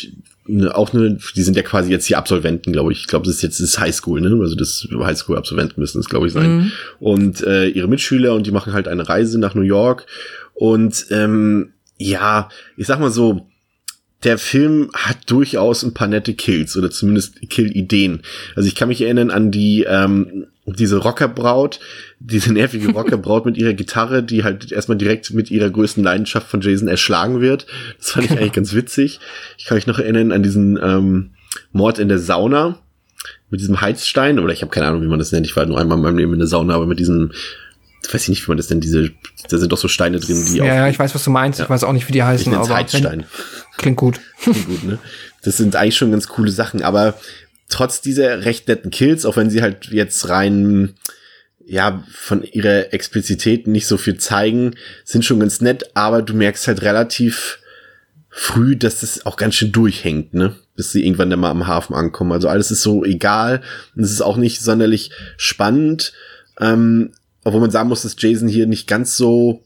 [SPEAKER 3] auch eine, die sind ja quasi jetzt die Absolventen, glaube ich. Ich glaube, das ist jetzt das Highschool, ne? Also das Highschool-Absolventen müssen es, glaube ich, sein. Mhm. Und äh, ihre Mitschüler, und die machen halt eine Reise nach New York. Und ähm, ja, ich sag mal so, der Film hat durchaus ein paar nette Kills, oder zumindest Kill-Ideen. Also ich kann mich erinnern an die ähm, diese Rockerbraut, diese nervige Rockerbraut mit ihrer Gitarre, die halt erstmal direkt mit ihrer größten Leidenschaft von Jason erschlagen wird. Das fand ich eigentlich ganz witzig. Ich kann mich noch erinnern an diesen ähm, Mord in der Sauna mit diesem Heizstein, oder ich habe keine Ahnung, wie man das nennt. Ich war nur einmal in meinem Leben in der Sauna, aber mit diesem, weiß ich nicht, wie man das nennt, diese, da sind doch so Steine drin, die
[SPEAKER 4] ja,
[SPEAKER 3] auch...
[SPEAKER 4] Ja, ich weiß, was du meinst. Ja. Ich weiß auch nicht, wie die heißen.
[SPEAKER 3] Ich nenn's aber Heizstein.
[SPEAKER 4] Klingt gut.
[SPEAKER 3] Klingt gut, ne? Das sind eigentlich schon ganz coole Sachen, aber trotz dieser recht netten Kills, auch wenn sie halt jetzt rein, ja, von ihrer Explizität nicht so viel zeigen, sind schon ganz nett, aber du merkst halt relativ früh, dass das auch ganz schön durchhängt, ne? Bis sie irgendwann dann mal am Hafen ankommen. Also alles ist so egal, und es ist auch nicht sonderlich spannend, ähm, obwohl man sagen muss, dass Jason hier nicht ganz so,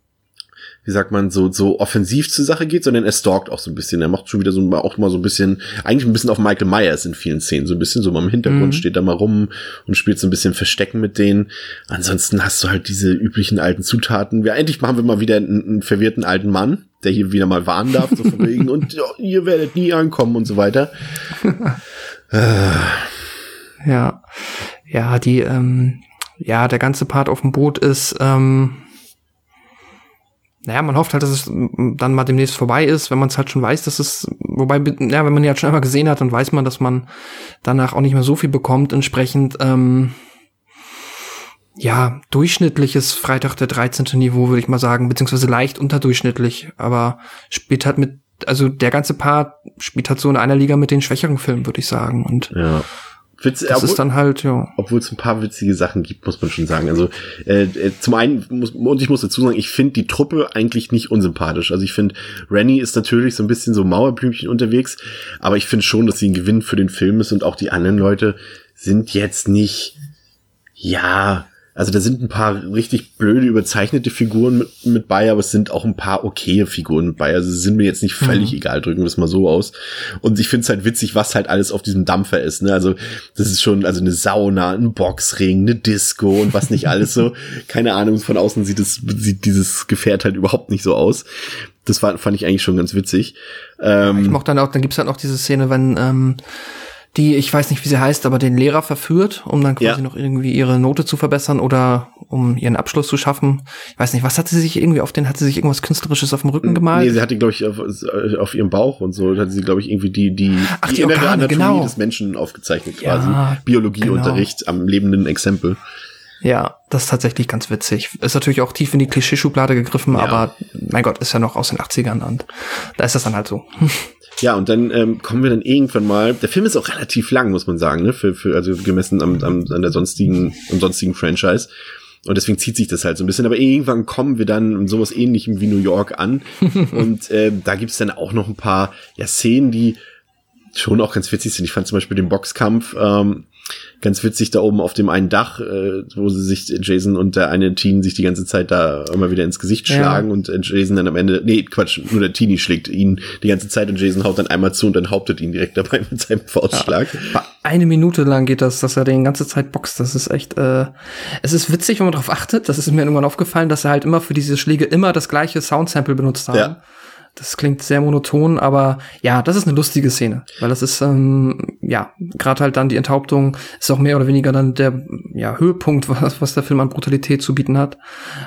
[SPEAKER 3] wie sagt man, so so offensiv zur Sache geht, sondern er stalkt auch so ein bisschen. Er macht schon wieder so auch mal so ein bisschen, eigentlich ein bisschen auf Michael Myers in vielen Szenen, so ein bisschen so mal im Hintergrund, mhm. steht da mal rum und spielt so ein bisschen Verstecken mit denen. Ansonsten hast du halt diese üblichen alten Zutaten. Wir, endlich machen wir mal wieder einen, einen verwirrten alten Mann, der hier wieder mal warnen darf, so von wegen, und ja, ihr werdet nie ankommen und so weiter.
[SPEAKER 4] Ja, ja, die, ähm, ja, der ganze Part auf dem Boot ist, ähm, naja, man hofft halt, dass es dann mal demnächst vorbei ist, wenn man es halt schon weiß, dass es, wobei, ja, wenn man die halt schon einmal gesehen hat, dann weiß man, dass man danach auch nicht mehr so viel bekommt. Entsprechend, ähm, ja, durchschnittliches Freitag der dreizehnte Niveau, würde ich mal sagen, beziehungsweise leicht unterdurchschnittlich, aber spielt halt mit, also der ganze Part spielt halt so in einer Liga mit den schwächeren Filmen, würde ich sagen, und
[SPEAKER 3] ja. Witz,
[SPEAKER 4] das obwohl, ist dann halt, ja.
[SPEAKER 3] Obwohl es ein paar witzige Sachen gibt, muss man schon sagen. Also äh, zum einen, muss, und ich muss dazu sagen, ich finde die Truppe eigentlich nicht unsympathisch. Also ich finde, Rennie ist natürlich so ein bisschen so Mauerblümchen unterwegs, aber ich finde schon, dass sie ein Gewinn für den Film ist, und auch die anderen Leute sind jetzt nicht, ja... Also da sind ein paar richtig blöde, überzeichnete Figuren mit, mit bei, aber es sind auch ein paar okaye Figuren mit bei. Also sie sind mir jetzt nicht völlig mhm. egal, drücken wir es mal so aus. Und ich finde es halt witzig, was halt alles auf diesem Dampfer ist. Ne? Also das ist schon, also eine Sauna, ein Boxring, eine Disco und was nicht alles so. Keine Ahnung, von außen sieht es sieht dieses Gefährt halt überhaupt nicht so aus. Das war, fand ich eigentlich schon ganz witzig. Ähm,
[SPEAKER 4] ich mochte dann auch, dann gibt's halt noch diese Szene, wenn ähm die, ich weiß nicht, wie sie heißt, aber den Lehrer verführt, um dann quasi ja. noch irgendwie ihre Note zu verbessern oder um ihren Abschluss zu schaffen. Ich weiß nicht, was hat sie sich irgendwie auf den, hat sie sich irgendwas Künstlerisches auf dem Rücken gemalt?
[SPEAKER 3] Nee, sie hatte, glaube ich, auf, auf ihrem Bauch und so, hatte sie, glaube ich, irgendwie die, die,
[SPEAKER 4] Ach,
[SPEAKER 3] die,
[SPEAKER 4] die
[SPEAKER 3] innere
[SPEAKER 4] Organe,
[SPEAKER 3] Anatomie
[SPEAKER 4] genau.
[SPEAKER 3] des Menschen aufgezeichnet
[SPEAKER 4] Ja,
[SPEAKER 3] quasi. Biologieunterricht
[SPEAKER 4] genau.
[SPEAKER 3] am lebenden Exempel.
[SPEAKER 4] Ja, das ist tatsächlich ganz witzig. Ist natürlich auch tief in die Klischeeschublade gegriffen,
[SPEAKER 3] Ja.
[SPEAKER 4] aber mein Gott, ist ja noch aus den achtzigern und da ist das dann halt so.
[SPEAKER 3] Ja, und dann ähm, kommen wir dann irgendwann mal, der Film ist auch relativ lang, muss man sagen, ne, für, für also gemessen am, am, an der sonstigen, am sonstigen Franchise. Und deswegen zieht sich das halt so ein bisschen. Aber irgendwann kommen wir dann in sowas Ähnlichem wie New York an. Und äh, da gibt's dann auch noch ein paar ja, Szenen, die schon auch ganz witzig sind. Ich fand zum Beispiel den Boxkampf ähm, ganz witzig da oben auf dem einen Dach, äh, wo sie sich, Jason und der eine Teen sich die ganze Zeit da immer wieder ins Gesicht
[SPEAKER 4] Ja.
[SPEAKER 3] schlagen und äh, Jason dann am Ende, nee, Quatsch, nur der Teenie schlägt ihn die ganze Zeit und Jason haut dann einmal zu und dann hauptet ihn direkt dabei mit seinem Faustschlag.
[SPEAKER 4] Ja. Eine Minute lang geht das, dass er den ganze Zeit boxt. Das ist echt, äh, es ist witzig, wenn man darauf achtet. Das ist mir irgendwann aufgefallen, dass er halt immer für diese Schläge immer das gleiche Soundsample benutzt haben.
[SPEAKER 3] Ja.
[SPEAKER 4] Das klingt sehr monoton, aber ja, das ist eine lustige Szene, weil das ist, ähm, ja, gerade halt dann die Enthauptung ist auch mehr oder weniger dann der ja, Höhepunkt, was, was der Film an Brutalität zu bieten hat.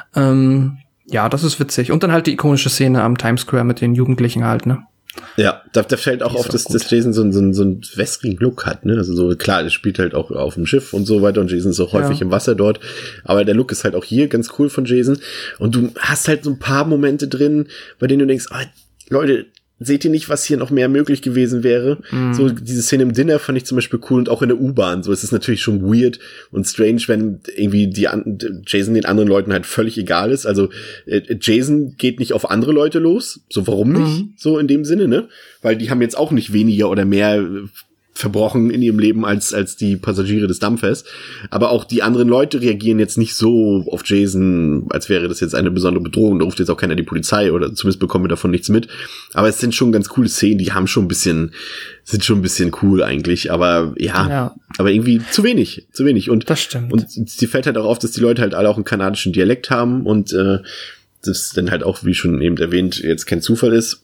[SPEAKER 4] Ähm, ja, das ist witzig. Und dann halt die ikonische Szene am Times Square mit den Jugendlichen halt, ne?
[SPEAKER 3] Ja, da, da fällt auch
[SPEAKER 4] Die ist
[SPEAKER 3] auf,
[SPEAKER 4] auch
[SPEAKER 3] dass,
[SPEAKER 4] gut.
[SPEAKER 3] dass Jason so, einen- so, einen- so einen wässrigen Look hat, ne? Also so, klar, er spielt halt auch auf dem Schiff und so weiter und Jason ist auch häufig
[SPEAKER 4] Ja.
[SPEAKER 3] im Wasser dort. Aber der Look ist halt auch hier ganz cool von Jason. Und du hast halt so ein paar Momente drin, bei denen du denkst, oh, Leute, seht ihr nicht, was hier noch mehr möglich gewesen wäre?
[SPEAKER 4] Mhm.
[SPEAKER 3] So, diese Szene im Dinner fand ich zum Beispiel cool und auch in der U-Bahn. So, es ist natürlich schon weird und strange, wenn irgendwie die an Jason den anderen Leuten halt völlig egal ist. Also, äh, Jason geht nicht auf andere Leute los. So, warum nicht?
[SPEAKER 4] Mhm.
[SPEAKER 3] So in dem Sinne, ne? Weil die haben jetzt auch nicht weniger oder mehr äh, verbrochen in ihrem Leben als als die Passagiere des Dampfers. Aber auch die anderen Leute reagieren jetzt nicht so auf Jason, als wäre das jetzt eine besondere Bedrohung. Da ruft jetzt auch keiner die Polizei oder zumindest bekommen wir davon nichts mit. Aber es sind schon ganz coole Szenen, die haben schon ein bisschen, sind schon ein bisschen cool eigentlich. Aber ja,
[SPEAKER 4] Ja.
[SPEAKER 3] aber irgendwie zu wenig, zu wenig. Und
[SPEAKER 4] Das stimmt.
[SPEAKER 3] und sie fällt halt auch auf, dass die Leute halt alle auch einen kanadischen Dialekt haben und äh, das dann halt auch, wie schon eben erwähnt, jetzt kein Zufall ist.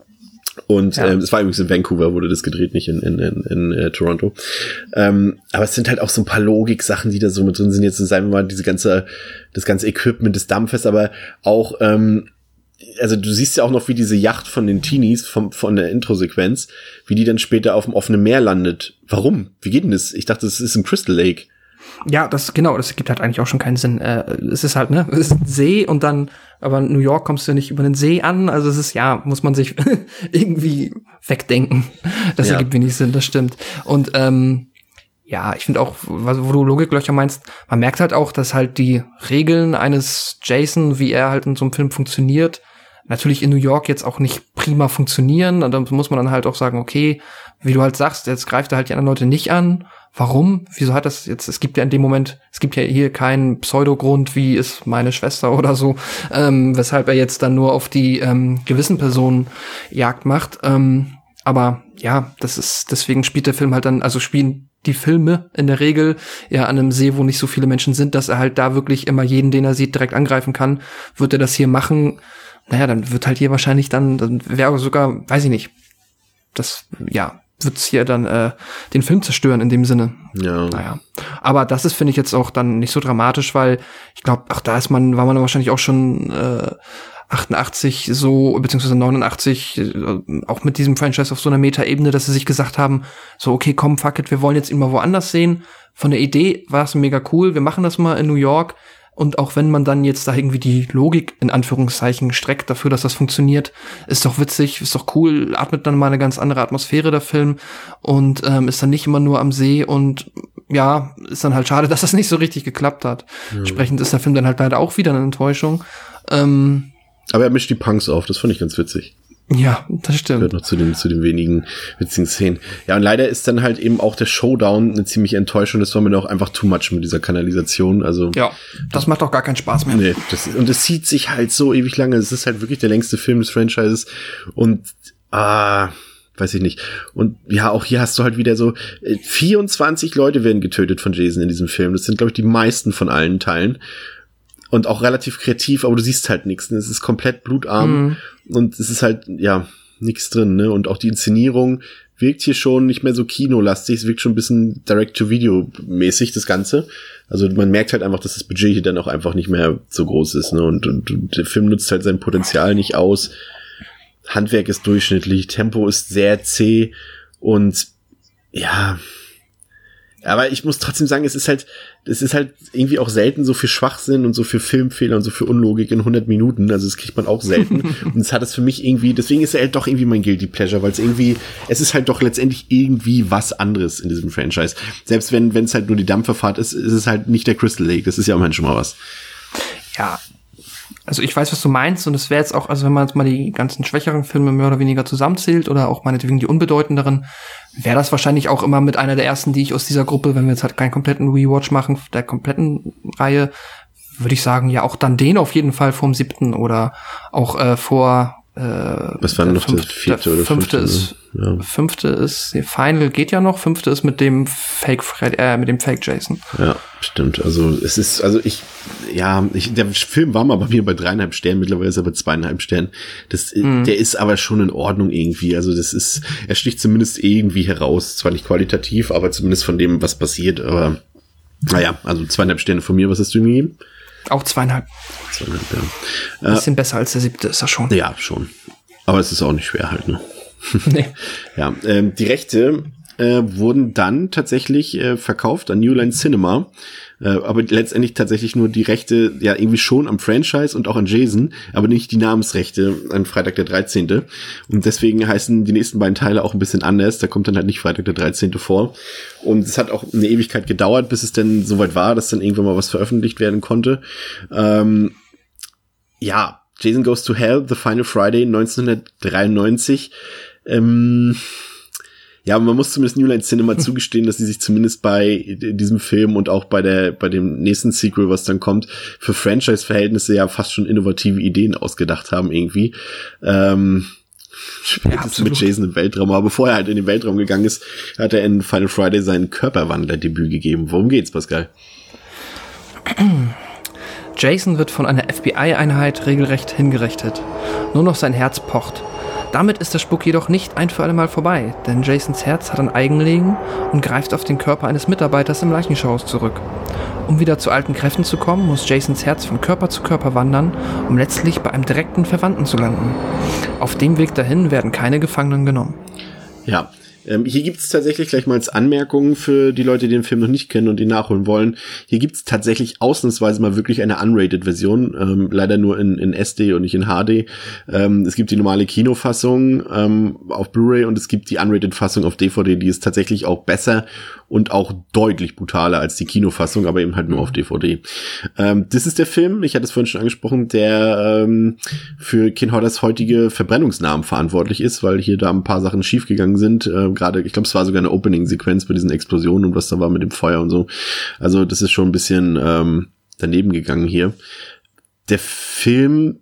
[SPEAKER 3] Und
[SPEAKER 4] Ja.
[SPEAKER 3] ähm, es war übrigens in Vancouver, wurde das gedreht, nicht in, in, in, in äh, Toronto. Ähm, aber es sind halt auch so ein paar Logik-Sachen, die da so mit drin sind. Jetzt sagen wir mal, diese ganze, das ganze Equipment des Dampfers, aber auch, ähm, also du siehst ja auch noch, wie diese Yacht von den Teenies, vom, von der Intro-Sequenz, wie die dann später auf dem offenen Meer landet. Warum? Wie geht denn das? Ich dachte, das ist ein Crystal Lake.
[SPEAKER 4] Ja, das, genau, das gibt halt eigentlich auch schon keinen Sinn. Äh, es ist halt, ne, es ist ein See und dann, aber in New York kommst du ja nicht über den See an, also es ist, ja, muss man sich irgendwie wegdenken. Das
[SPEAKER 3] Ja.
[SPEAKER 4] ergibt wenig Sinn, das stimmt. Und, ähm, ja, ich finde auch, was- wo du Logiklöcher meinst, man merkt halt auch, dass halt die Regeln eines Jason, wie er halt in so einem Film funktioniert, natürlich in New York jetzt auch nicht prima funktionieren. Und dann muss man dann halt auch sagen, okay, wie du halt sagst, jetzt greift er halt die anderen Leute nicht an. Warum? Wieso hat das jetzt, es gibt ja in dem Moment, es gibt ja hier keinen Pseudogrund, wie ist meine Schwester oder so, ähm, weshalb er jetzt dann nur auf die ähm, gewissen Personen Jagd macht. Ähm, aber ja, das ist, deswegen spielt der Film halt dann, also spielen die Filme in der Regel ja an einem See, wo nicht so viele Menschen sind, dass er halt da wirklich immer jeden, den er sieht, direkt angreifen kann. Wird er das hier machen? Naja, dann wird halt hier wahrscheinlich dann, dann wäre sogar, weiß ich nicht, das, ja, wird's hier dann äh, den Film zerstören in dem Sinne.
[SPEAKER 3] Ja.
[SPEAKER 4] Naja. Aber das ist, finde ich, jetzt auch dann nicht so dramatisch, weil ich glaube, ach, da ist man, war man wahrscheinlich auch schon äh, achtundachtzig so, beziehungsweise neunundachtzig, äh, auch mit diesem Franchise auf so einer Meta-Ebene, dass sie sich gesagt haben, so, okay, komm, fuck it, wir wollen jetzt ihn mal woanders sehen. Von der Idee war es mega cool, wir machen das mal in New York. Und auch wenn man dann jetzt da irgendwie die Logik in Anführungszeichen streckt dafür, dass das funktioniert, ist doch witzig, ist doch cool, atmet dann mal eine ganz andere Atmosphäre der Film und ähm, ist dann nicht immer nur am See und ja, ist dann halt schade, dass das nicht so richtig geklappt hat. Ja. Entsprechend ist der Film dann halt leider auch wieder eine Enttäuschung. Ähm,
[SPEAKER 3] Aber er mischt die Punks auf, das fand ich ganz witzig.
[SPEAKER 4] Ja, das stimmt.
[SPEAKER 3] Gehört noch zu den, zu den wenigen witzigen Szenen. Ja, und leider ist dann halt eben auch der Showdown eine ziemliche Enttäuschung. Das war mir auch einfach too much mit dieser Kanalisation. Also
[SPEAKER 4] ja, das macht auch gar keinen Spaß mehr.
[SPEAKER 3] Nee, das, und es zieht sich halt so ewig lange. Es ist halt wirklich der längste Film des Franchises. Und, ah, weiß ich nicht. Und ja, auch hier hast du halt wieder so, vierundzwanzig Leute werden getötet von Jason in diesem Film. Das sind, glaube ich, die meisten von allen Teilen. Und auch relativ kreativ, aber du siehst halt nichts. Ne? Es ist komplett blutarm. Mhm. Und es ist halt, ja, nichts drin, ne? Und auch die Inszenierung wirkt hier schon nicht mehr so kinolastig, es wirkt schon ein bisschen Direct-to-Video-mäßig, das Ganze. Also man merkt halt einfach, dass das Budget hier dann auch einfach nicht mehr so groß ist, ne? Und, und, und der Film nutzt halt sein Potenzial nicht aus. Handwerk ist durchschnittlich, Tempo ist sehr zäh und ja, aber ich muss trotzdem sagen, es ist halt, es ist halt irgendwie auch selten so viel Schwachsinn und so viel Filmfehler und so viel Unlogik in hundert Minuten, also das kriegt man auch selten und es hat es für mich irgendwie, deswegen ist er halt doch irgendwie mein Guilty Pleasure, weil es irgendwie, es ist halt doch letztendlich irgendwie was anderes in diesem Franchise. Selbst wenn wenn es halt nur die Dampferfahrt ist, ist es halt nicht der Crystal Lake, das ist ja immerhin schon mal was.
[SPEAKER 4] Ja, also ich weiß, was du meinst und es wäre jetzt auch, also wenn man jetzt mal die ganzen schwächeren Filme mehr oder weniger zusammenzählt oder auch meinetwegen die unbedeutenderen, wäre das wahrscheinlich auch immer mit einer der ersten, die ich aus dieser Gruppe, wenn wir jetzt halt keinen kompletten Rewatch machen, der kompletten Reihe, würde ich sagen, ja auch dann den auf jeden Fall vorm siebten oder auch äh, vor äh,
[SPEAKER 3] was war noch fünfte, der vierte
[SPEAKER 4] der
[SPEAKER 3] oder
[SPEAKER 4] fünfte
[SPEAKER 3] fünfte?
[SPEAKER 4] Ist,
[SPEAKER 3] ja.
[SPEAKER 4] Fünfte ist, Final geht ja noch, fünfte ist mit dem Fake Fred, äh, mit dem Fake Jason.
[SPEAKER 3] Ja, stimmt. Also es ist, also ich, ja, ich, der Film war mal bei mir bei dreieinhalb Sternen, mittlerweile ist er bei zweieinhalb Sternen. Das, mhm. Der ist aber schon in Ordnung irgendwie. Also das ist, er sticht zumindest irgendwie heraus. Zwar nicht qualitativ, aber zumindest von dem, was passiert. Aber naja, also zweieinhalb Sterne von mir. Was hast du ihm gegeben?
[SPEAKER 4] Auch zweieinhalb.
[SPEAKER 3] Zweieinhalb, ja.
[SPEAKER 4] Ein bisschen äh, besser als der siebte ist er schon.
[SPEAKER 3] Ja, schon. Aber es ist auch nicht schwer halt, ne?
[SPEAKER 4] Nee.
[SPEAKER 3] Ja, ähm, die Rechte äh, wurden dann tatsächlich äh, verkauft an New Line Cinema, äh, aber letztendlich tatsächlich nur die Rechte, ja irgendwie schon am Franchise und auch an Jason, aber nicht die Namensrechte an Freitag der dreizehnte. Und deswegen heißen die nächsten beiden Teile auch ein bisschen anders, da kommt dann halt nicht Freitag der dreizehnte vor. Und es hat auch eine Ewigkeit gedauert, bis es dann soweit war, dass dann irgendwann mal was veröffentlicht werden konnte. Ähm, ja, Jason Goes to Hell, The Final Friday, neunzehnhundertdreiundneunzig. Ähm, ja, man muss zumindest New Line Cinema zugestehen, dass sie sich zumindest bei diesem Film und auch bei der bei dem nächsten Sequel, was dann kommt, für Franchise-Verhältnisse ja fast schon innovative Ideen ausgedacht haben irgendwie. Ähm, spätestens ja, mit Jason im Weltraum. Aber bevor er halt in den Weltraum gegangen ist, hat er in Final Friday sein Körperwandler-Debüt gegeben. Worum geht's, Pascal?
[SPEAKER 4] Jason wird von einer F B I-Einheit regelrecht hingerichtet. Nur noch sein Herz pocht. Damit ist der Spuk jedoch nicht ein für alle Mal vorbei, denn Jasons Herz hat ein Eigenleben und greift auf den Körper eines Mitarbeiters im Leichenschauhaus zurück. Um wieder zu alten Kräften zu kommen, muss Jasons Herz von Körper zu Körper wandern, um letztlich bei einem direkten Verwandten zu landen. Auf dem Weg dahin werden keine Gefangenen genommen.
[SPEAKER 3] Ja. Ähm, hier gibt es tatsächlich gleich mal als Anmerkung für die Leute, die den Film noch nicht kennen und ihn nachholen wollen. Hier gibt es tatsächlich ausnahmsweise mal wirklich eine Unrated-Version, ähm, leider nur in, in S D und nicht in H D. Ähm, es gibt die normale Kinofassung ähm, auf Blu-ray und es gibt die Unrated-Fassung auf D V D, die ist tatsächlich auch besser und auch deutlich brutaler als die Kinofassung, aber eben halt nur auf D V D. Ähm, das ist der Film, ich hatte es vorhin schon angesprochen, der ähm, für Ken Hodders heutige Verbrennungsnamen verantwortlich ist, weil hier da ein paar Sachen schiefgegangen sind. Äh, Gerade, ich glaube, es war sogar eine Opening-Sequenz bei diesen Explosionen und was da war mit dem Feuer und so. Also das ist schon ein bisschen ähm, daneben gegangen hier. Der Film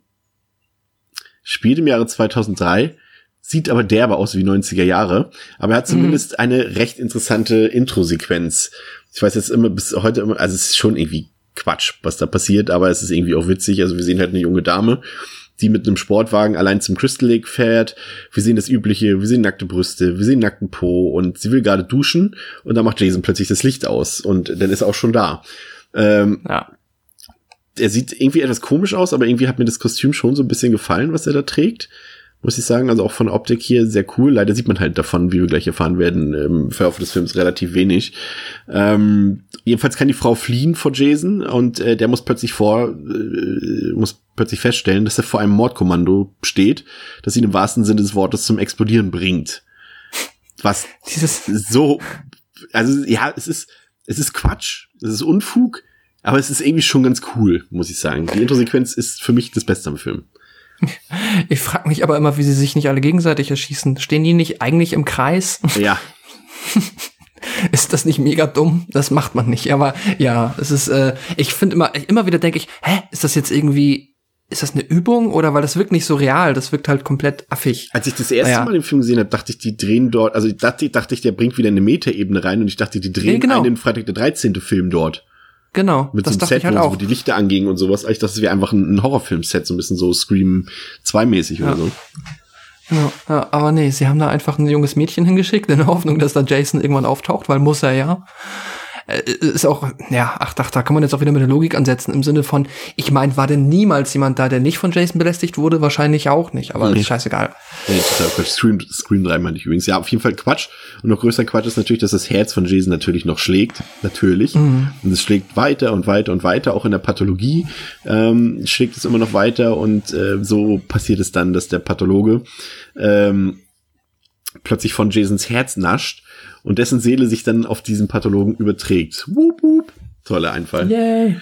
[SPEAKER 3] spielt im Jahre zweitausenddrei, sieht aber derbe aus wie neunziger Jahre, aber er hat zumindest mhm. eine recht interessante Intro-Sequenz. Ich weiß jetzt immer bis heute immer, also es ist schon irgendwie Quatsch, was da passiert, aber es ist irgendwie auch witzig. Also wir sehen halt eine junge Dame, die mit einem Sportwagen allein zum Crystal Lake fährt. Wir sehen das Übliche, wir sehen nackte Brüste, wir sehen nackten Po und sie will gerade duschen und dann macht Jason plötzlich das Licht aus und dann ist er auch schon da. Ähm,
[SPEAKER 4] ja.
[SPEAKER 3] Er sieht irgendwie etwas komisch aus, aber irgendwie hat mir das Kostüm schon so ein bisschen gefallen, was er da trägt. Muss ich sagen, also auch von der Optik hier sehr cool. Leider sieht man halt davon, wie wir gleich erfahren werden, im Verlauf des Films relativ wenig. Ähm, jedenfalls kann die Frau fliehen vor Jason und äh, der muss plötzlich vor, äh, muss plötzlich feststellen, dass er vor einem Mordkommando steht, das ihn im wahrsten Sinne des Wortes zum Explodieren bringt. Was
[SPEAKER 4] Dieses
[SPEAKER 3] so, also ja, es ist, es ist Quatsch, es ist Unfug, aber es ist irgendwie schon ganz cool, muss ich sagen. Die Introsequenz ist für mich das Beste am Film.
[SPEAKER 4] Ich frage mich aber immer, wie sie sich nicht alle gegenseitig erschießen. Stehen die nicht eigentlich im Kreis?
[SPEAKER 3] Ja.
[SPEAKER 4] Ist das nicht mega dumm? Das macht man nicht. Aber ja, es ist, äh, ich finde immer, immer wieder denke ich, hä, ist das jetzt irgendwie, ist das eine Übung? Oder weil das wirkt nicht so real, das wirkt halt komplett affig.
[SPEAKER 3] Als ich das erste
[SPEAKER 4] ja.
[SPEAKER 3] Mal den Film gesehen habe, dachte ich, die drehen dort, also ich dachte, dachte ich, der bringt wieder eine Metaebene rein und ich dachte, die drehen ja, genau. einen Freitag der dreizehnte Film dort.
[SPEAKER 4] Genau,
[SPEAKER 3] mit
[SPEAKER 4] das
[SPEAKER 3] so einem
[SPEAKER 4] dachte
[SPEAKER 3] Set,
[SPEAKER 4] ich halt
[SPEAKER 3] wo,
[SPEAKER 4] auch.
[SPEAKER 3] wo die Lichter angingen und sowas. Ich dachte, das wäre einfach ein, ein Horrorfilm-Set, so ein bisschen so Scream zwei mäßig
[SPEAKER 4] ja.
[SPEAKER 3] oder so.
[SPEAKER 4] Ja, ja, aber nee, sie haben da einfach ein junges Mädchen hingeschickt, in der Hoffnung, dass da Jason irgendwann auftaucht, weil muss er ja. Ist auch, ja, ach, ach, da kann man jetzt auch wieder mit der Logik ansetzen, im Sinne von, ich meine, war denn niemals jemand da, der nicht von Jason belästigt wurde? Wahrscheinlich auch nicht, aber nee. Ist scheißegal.
[SPEAKER 3] Nee, total Quatsch. Scream, Scream drei meinte ich übrigens. Ja, auf jeden Fall Quatsch. Und noch größer Quatsch ist natürlich, dass das Herz von Jason natürlich noch schlägt. Natürlich. Mhm. Und es schlägt weiter und weiter und weiter. Auch in der Pathologie ähm, schlägt es immer noch weiter. Und äh, so passiert es dann, dass der Pathologe ähm, plötzlich von Jasons Herz nascht und dessen Seele sich dann auf diesen Pathologen überträgt. Wup, wup. Toller Einfall.
[SPEAKER 4] Yay.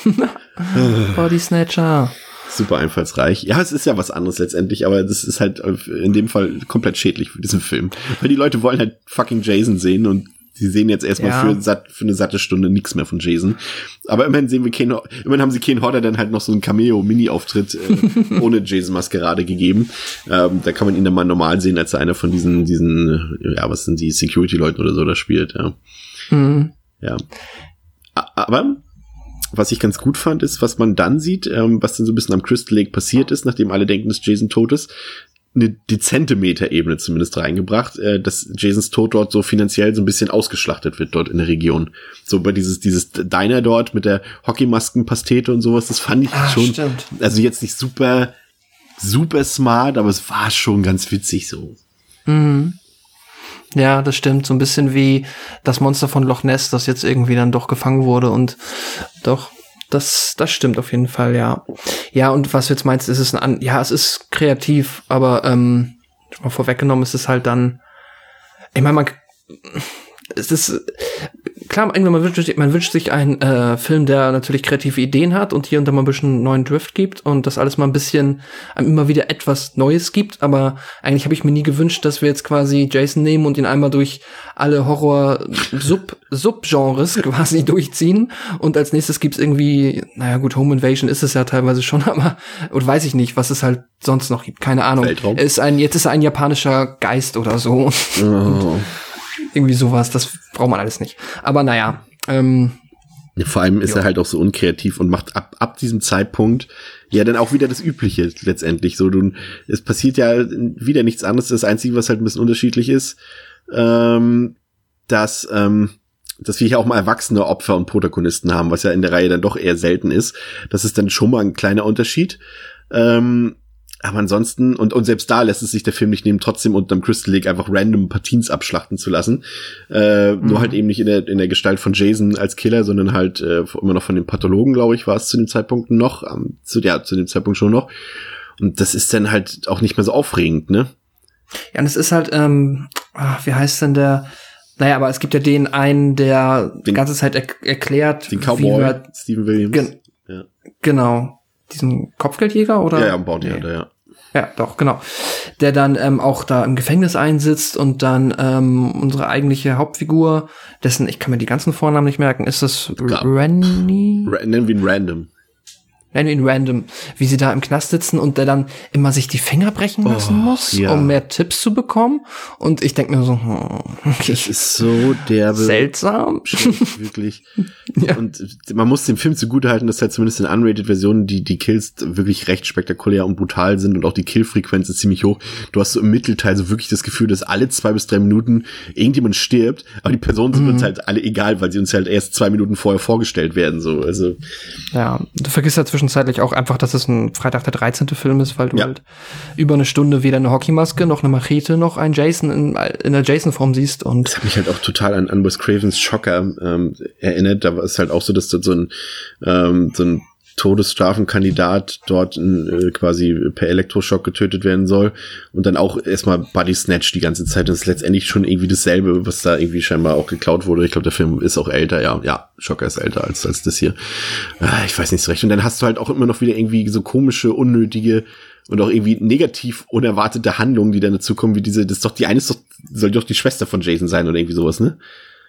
[SPEAKER 4] Body Snatcher.
[SPEAKER 3] Super einfallsreich. Ja, es ist ja was anderes letztendlich, aber das ist halt in dem Fall komplett schädlich für diesen Film. Weil die Leute wollen halt fucking Jason sehen und sie sehen jetzt erstmal ja. für, satt, für eine satte Stunde nichts mehr von Jason. Aber immerhin sehen wir Kane, immerhin haben sie Kane Hodder dann halt noch so einen Cameo-Mini-Auftritt äh, ohne Jason-Maskerade gegeben. Ähm, da kann man ihn dann mal normal sehen, als einer von diesen, diesen, ja, was sind die, Security-Leuten oder so da spielt, ja. Mhm. Ja. Aber was ich ganz gut fand, ist, was man dann sieht, ähm, was dann so ein bisschen am Crystal Lake passiert ist, nachdem alle denken, dass Jason tot ist, eine dezente Metaebene zumindest reingebracht, äh, dass Jasons Tod dort so finanziell so ein bisschen ausgeschlachtet wird dort in der Region. So bei dieses dieses Diner dort mit der Hockeymaskenpastete und sowas, das fand ich Ach, schon, stimmt. Also jetzt nicht super, super smart, aber es war schon ganz witzig so.
[SPEAKER 4] Mhm. Ja, das stimmt. So ein bisschen wie das Monster von Loch Ness, das jetzt irgendwie dann doch gefangen wurde und doch, das, das stimmt auf jeden Fall, ja. Ja, und was du jetzt meinst, ist es ein, An- ja, es ist kreativ, aber, ähm, schon mal vorweggenommen ist es halt dann, ich meine, man, es ist, klar, irgendwann man wünscht, man wünscht sich einen äh, Film, der natürlich kreative Ideen hat und hier und da mal ein bisschen neuen Drift gibt und das alles mal ein bisschen einem immer wieder etwas Neues gibt, aber eigentlich habe ich mir nie gewünscht, dass wir jetzt quasi Jason nehmen und ihn einmal durch alle Horror-Sub-Subgenres quasi durchziehen und als nächstes gibt's irgendwie, naja gut, Home Invasion ist es ja teilweise schon, aber und weiß ich nicht, was es halt sonst noch gibt, keine Ahnung.
[SPEAKER 3] Weltraum.
[SPEAKER 4] Es ist ein, jetzt ist er ein japanischer Geist oder so. Oh. Irgendwie sowas, das braucht man alles nicht. Aber naja. Ähm,
[SPEAKER 3] ja, vor allem ist jo. er halt auch so unkreativ und macht ab ab diesem Zeitpunkt ja dann auch wieder das Übliche letztendlich. So, du, es passiert ja wieder nichts anderes. Das Einzige, was halt ein bisschen unterschiedlich ist, ähm, dass ähm, dass wir hier auch mal erwachsene Opfer und Protagonisten haben, was ja in der Reihe dann doch eher selten ist. Das ist dann schon mal ein kleiner Unterschied. Ähm, Aber ansonsten, und, und selbst da lässt es sich der Film nicht nehmen, trotzdem unterm Crystal Lake einfach random Partien abschlachten zu lassen. Äh, mhm. Nur halt eben nicht in der, in der Gestalt von Jason als Killer, sondern halt äh, immer noch von den Pathologen, glaube ich, war es zu dem Zeitpunkt noch. Ähm, zu, ja, zu dem Zeitpunkt schon noch. Und das ist dann halt auch nicht mehr so aufregend, ne?
[SPEAKER 4] Ja, und es ist halt, ähm, ach, wie heißt denn der? Naja, aber es gibt ja den einen, der den, die ganze Zeit er- erklärt,
[SPEAKER 3] den Cowboy, wir, Stephen Williams. Gen-
[SPEAKER 4] ja. Genau. Diesen Kopfgeldjäger, oder?
[SPEAKER 3] Ja, ja, Bounty Hunter, ja.
[SPEAKER 4] Ja, doch, genau. Der dann ähm, auch da im Gefängnis einsitzt und dann ähm, unsere eigentliche Hauptfigur, dessen, ich kann mir die ganzen Vornamen nicht merken, ist das Randy?
[SPEAKER 3] Nennen wir ihn Random.
[SPEAKER 4] Nennen wir ihn Random. Wie sie da im Knast sitzen und der dann immer sich die Finger brechen lassen oh, muss, ja. um mehr Tipps zu bekommen. Und ich denke mir so, hm, okay.
[SPEAKER 3] Das ist so derbe.
[SPEAKER 4] Seltsam.
[SPEAKER 3] Wirklich. Ja. Und man muss dem Film zugutehalten, dass halt zumindest in Unrated-Versionen die, die Kills wirklich recht spektakulär und brutal sind und auch die Killfrequenz ist ziemlich hoch. Du hast so im Mittelteil so wirklich das Gefühl, dass alle zwei bis drei Minuten irgendjemand stirbt, aber die Personen sind mhm. uns halt alle egal, weil sie uns halt erst zwei Minuten vorher vorgestellt werden, so. Also.
[SPEAKER 4] Ja, du vergisst ja zwischenzeitlich auch einfach, dass es ein Freitag der dreizehnte Film ist, weil du ja. halt über eine Stunde weder eine Hockeymaske, noch eine Machete, noch einen Jason in, in der Jason-Form siehst. Und
[SPEAKER 3] das hat mich halt auch total an, an Wes Cravens Schocker ähm, erinnert. Da war es halt auch so, dass dort so ein, ähm, so ein Todesstrafenkandidat dort äh, quasi per Elektroschock getötet werden soll und dann auch erstmal Body Snatch die ganze Zeit. Das ist letztendlich schon irgendwie dasselbe, was da irgendwie scheinbar auch geklaut wurde. Ich glaube, der Film ist auch älter, ja. Ja, Schocker ist älter als, als das hier. Ah, ich weiß nicht so recht. Und dann hast du halt auch immer noch wieder irgendwie so komische, unnötige und auch irgendwie negativ unerwartete Handlungen, die dann dazu kommen, wie diese, das ist doch, die eine ist doch, soll doch die Schwester von Jason sein oder irgendwie sowas, ne?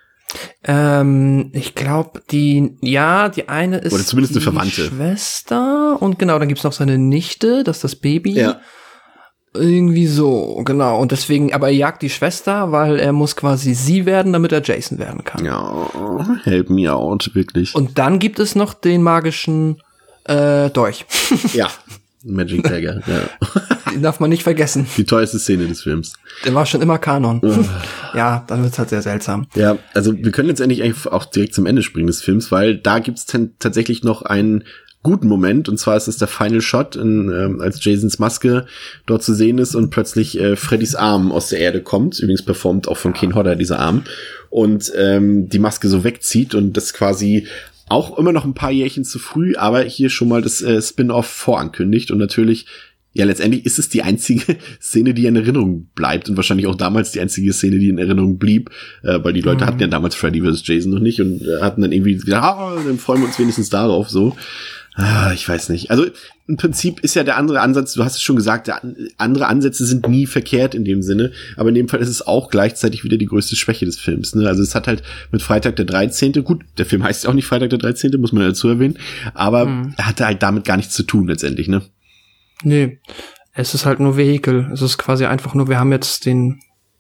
[SPEAKER 4] Ähm, ich glaube, die, ja, die eine ist
[SPEAKER 3] oder zumindest eine
[SPEAKER 4] die
[SPEAKER 3] Verwandte.
[SPEAKER 4] Schwester und genau, dann gibt's noch seine Nichte, das ist das Baby.
[SPEAKER 3] Ja.
[SPEAKER 4] Irgendwie so, genau. Und deswegen, aber er jagt die Schwester, weil er muss quasi sie werden, damit er Jason werden kann.
[SPEAKER 3] Ja, help me out, wirklich.
[SPEAKER 4] Und dann gibt es noch den magischen äh, Dolch.
[SPEAKER 3] Ja, Magic Dagger, ja.
[SPEAKER 4] Den darf man nicht vergessen.
[SPEAKER 3] Die teuerste Szene des Films.
[SPEAKER 4] Der war schon immer Kanon. Ja, dann wird's halt sehr seltsam.
[SPEAKER 3] Ja, also wir können letztendlich eigentlich auch direkt zum Ende springen des Films, weil da gibt's t- tatsächlich noch einen guten Moment, und zwar ist es der Final Shot, in, ähm, als Jasons Maske dort zu sehen ist und plötzlich äh, Freddys Arm aus der Erde kommt, übrigens performt auch von Kane Hodder, dieser Arm, und ähm, die Maske so wegzieht und das quasi auch immer noch ein paar Jährchen zu früh, aber hier schon mal das äh, Spin-Off vorankündigt, und natürlich, ja, letztendlich ist es die einzige Szene, die in Erinnerung bleibt, und wahrscheinlich auch damals die einzige Szene, die in Erinnerung blieb, äh, weil die Leute mhm. hatten ja damals Freddy versus. Jason noch nicht und äh, hatten dann irgendwie gedacht, ah, dann freuen wir uns wenigstens darauf, so. Ah, ich weiß nicht. Also im Prinzip ist ja der andere Ansatz, du hast es schon gesagt, der andere Ansätze sind nie verkehrt in dem Sinne, aber in dem Fall ist es auch gleichzeitig wieder die größte Schwäche des Films. Ne? Also es hat halt mit Freitag der dreizehnte, gut, der Film heißt ja auch nicht Freitag der dreizehnte, muss man dazu erwähnen, aber mhm. er hatte halt damit gar nichts zu tun letztendlich, ne?
[SPEAKER 4] Nee, es ist halt nur Vehikel. Es ist quasi einfach nur, wir haben jetzt den,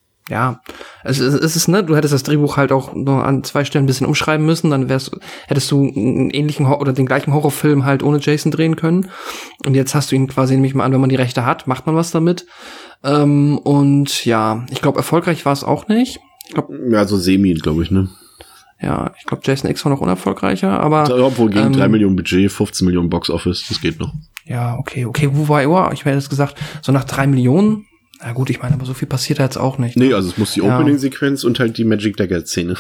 [SPEAKER 4] ja, es ist, es ist, ne, du hättest das Drehbuch halt auch nur an zwei Stellen ein bisschen umschreiben müssen, dann wärst, hättest du einen ähnlichen Hor- oder den gleichen Horrorfilm halt ohne Jason drehen können. Und jetzt hast du ihn quasi, nehme ich mal an, wenn man die Rechte hat, macht man was damit. Ähm, und ja, ich glaube, erfolgreich war es auch nicht. Ich glaub,
[SPEAKER 3] ja, so semi, glaube ich, ne?
[SPEAKER 4] Ja, ich glaube, Jason X war noch unerfolgreicher, aber
[SPEAKER 3] ja, obwohl gegen
[SPEAKER 4] ähm,
[SPEAKER 3] drei Millionen Budget, fünfzehn Millionen Box Office, das geht noch.
[SPEAKER 4] Ja, okay, okay, wo war er? Ich hätte jetzt gesagt, so nach drei Millionen. Na gut, ich meine, aber so viel passiert da jetzt auch nicht. Ne?
[SPEAKER 3] Nee, also es muss die ja. Opening-Sequenz und halt die Magic Dagger-Szene.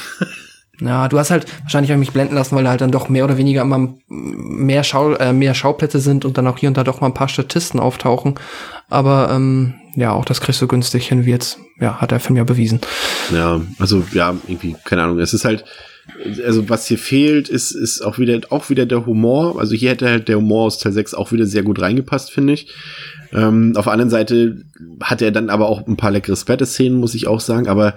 [SPEAKER 4] Ja, du hast halt, wahrscheinlich habe ich mich blenden lassen, weil da halt dann doch mehr oder weniger immer mehr, Schau, äh, mehr Schauplätze sind und dann auch hier und da doch mal ein paar Statisten auftauchen. Aber ähm, ja, auch das kriegst du günstig hin, wie jetzt, ja, hat der Film ja bewiesen.
[SPEAKER 3] Ja, also ja, irgendwie, keine Ahnung, es ist halt, also was hier fehlt, ist ist auch wieder auch wieder der Humor. Also hier hätte halt der Humor aus Teil sechs auch wieder sehr gut reingepasst, finde ich. Ähm, auf der anderen Seite hat er dann aber auch ein paar leckere Splatter-Szenen, muss ich auch sagen. Aber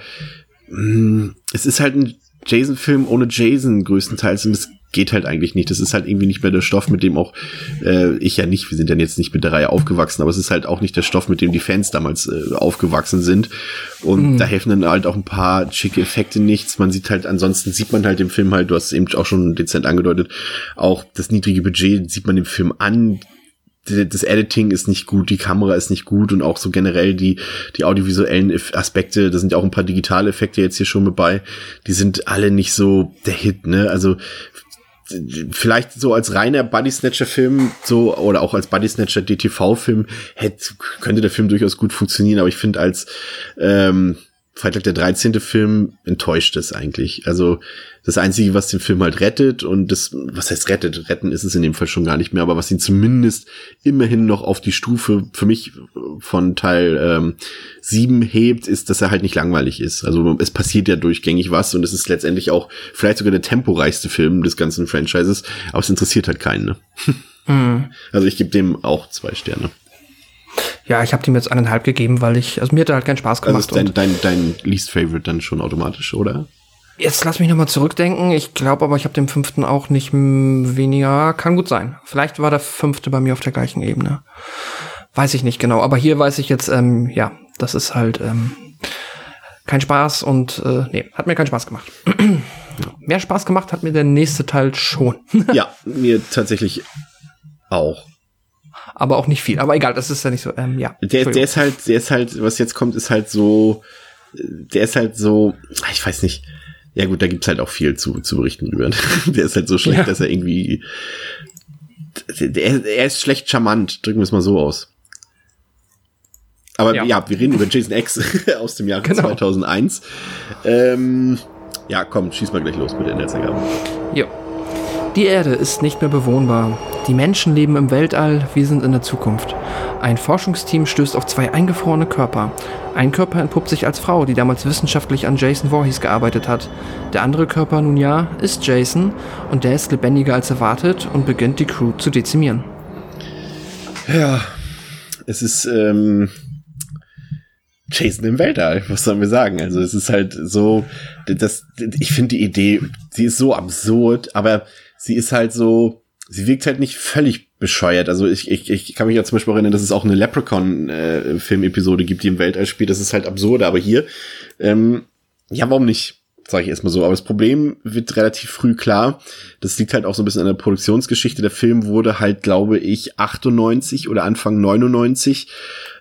[SPEAKER 3] mh, es ist halt ein Jason-Film ohne Jason größtenteils, und das geht halt eigentlich nicht. Das ist halt irgendwie nicht mehr der Stoff, mit dem auch äh, ich ja nicht, wir sind dann jetzt nicht mit der Reihe aufgewachsen, aber es ist halt auch nicht der Stoff, mit dem die Fans damals äh, aufgewachsen sind. Und mhm. da helfen dann halt auch ein paar schicke Effekte nichts. Man sieht halt, ansonsten sieht man halt im Film halt, du hast es eben auch schon dezent angedeutet, auch das niedrige Budget sieht man dem Film an. Das Editing ist nicht gut, die Kamera ist nicht gut und auch so generell die die audiovisuellen Aspekte, da sind ja auch ein paar digitale Effekte jetzt hier schon mit bei, die sind alle nicht so der Hit, ne? Also vielleicht so als reiner Bodysnatcher-Film so oder auch als Bodysnatcher-D T V-Film hätte könnte der Film durchaus gut funktionieren, aber ich finde als ähm, Freitag der dreizehnte Film enttäuscht es eigentlich. Also das Einzige, was den Film halt rettet, und das, was heißt rettet? Retten ist es in dem Fall schon gar nicht mehr, aber was ihn zumindest immerhin noch auf die Stufe für mich von Teil ähm, sieben hebt, ist, dass er halt nicht langweilig ist. Also es passiert ja durchgängig was, und es ist letztendlich auch vielleicht sogar der temporeichste Film des ganzen Franchises, aber es interessiert halt keinen, ne? Mhm. Also ich gebe dem auch zwei Sterne.
[SPEAKER 4] Ja, ich habe dem jetzt eineinhalb gegeben, weil ich, also mir hat er halt keinen Spaß gemacht.
[SPEAKER 3] Also ist dein, dein, dein Least Favorite dann schon automatisch, oder?
[SPEAKER 4] Jetzt lass mich nochmal zurückdenken. Ich glaube aber, ich habe dem fünften auch nicht m- weniger. Kann gut sein. Vielleicht war der fünfte bei mir auf der gleichen Ebene. Weiß ich nicht genau. Aber hier weiß ich jetzt, ähm, ja, das ist halt ähm, kein Spaß und äh, nee, hat mir keinen Spaß gemacht. Mehr Spaß gemacht hat mir der nächste Teil schon.
[SPEAKER 3] Ja, mir tatsächlich auch.
[SPEAKER 4] Aber auch nicht viel. Aber egal, das ist ja nicht so, ähm, ja.
[SPEAKER 3] Der, der ist halt, der ist halt, was jetzt kommt, ist halt so, der ist halt so, ich weiß nicht, ja gut, da gibt's halt auch viel zu, zu berichten drüber. Der ist halt so schlecht, ja. dass er irgendwie, der, er ist schlecht charmant, drücken wir es mal so aus. Aber ja, ja wir reden über Jason X aus dem Jahre genau. zweitausendeins. Ähm, ja, komm, schieß mal gleich los mit der Netzergabe.
[SPEAKER 4] Jo. Die Erde ist nicht mehr bewohnbar. Die Menschen leben im Weltall, wir sind in der Zukunft. Ein Forschungsteam stößt auf zwei eingefrorene Körper. Ein Körper entpuppt sich als Frau, die damals wissenschaftlich an Jason Voorhees gearbeitet hat. Der andere Körper, nun ja, ist Jason, und der ist lebendiger als erwartet und beginnt die Crew zu dezimieren.
[SPEAKER 3] Ja, es ist ähm, Jason im Weltall, was sollen wir sagen? Also es ist halt so, das, ich finde die Idee, sie ist so absurd, aber sie ist halt so, sie wirkt halt nicht völlig bescheuert. Also ich, ich, ich kann mich ja zum Beispiel erinnern, dass es auch eine Leprechaun-Film-Episode gibt, die im Weltall spielt. Das ist halt absurd, aber hier, ähm, ja, warum nicht? Sage ich erstmal so. Aber das Problem wird relativ früh klar. Das liegt halt auch so ein bisschen an der Produktionsgeschichte. Der Film wurde halt, glaube ich, achtundneunzig oder Anfang neunundneunzig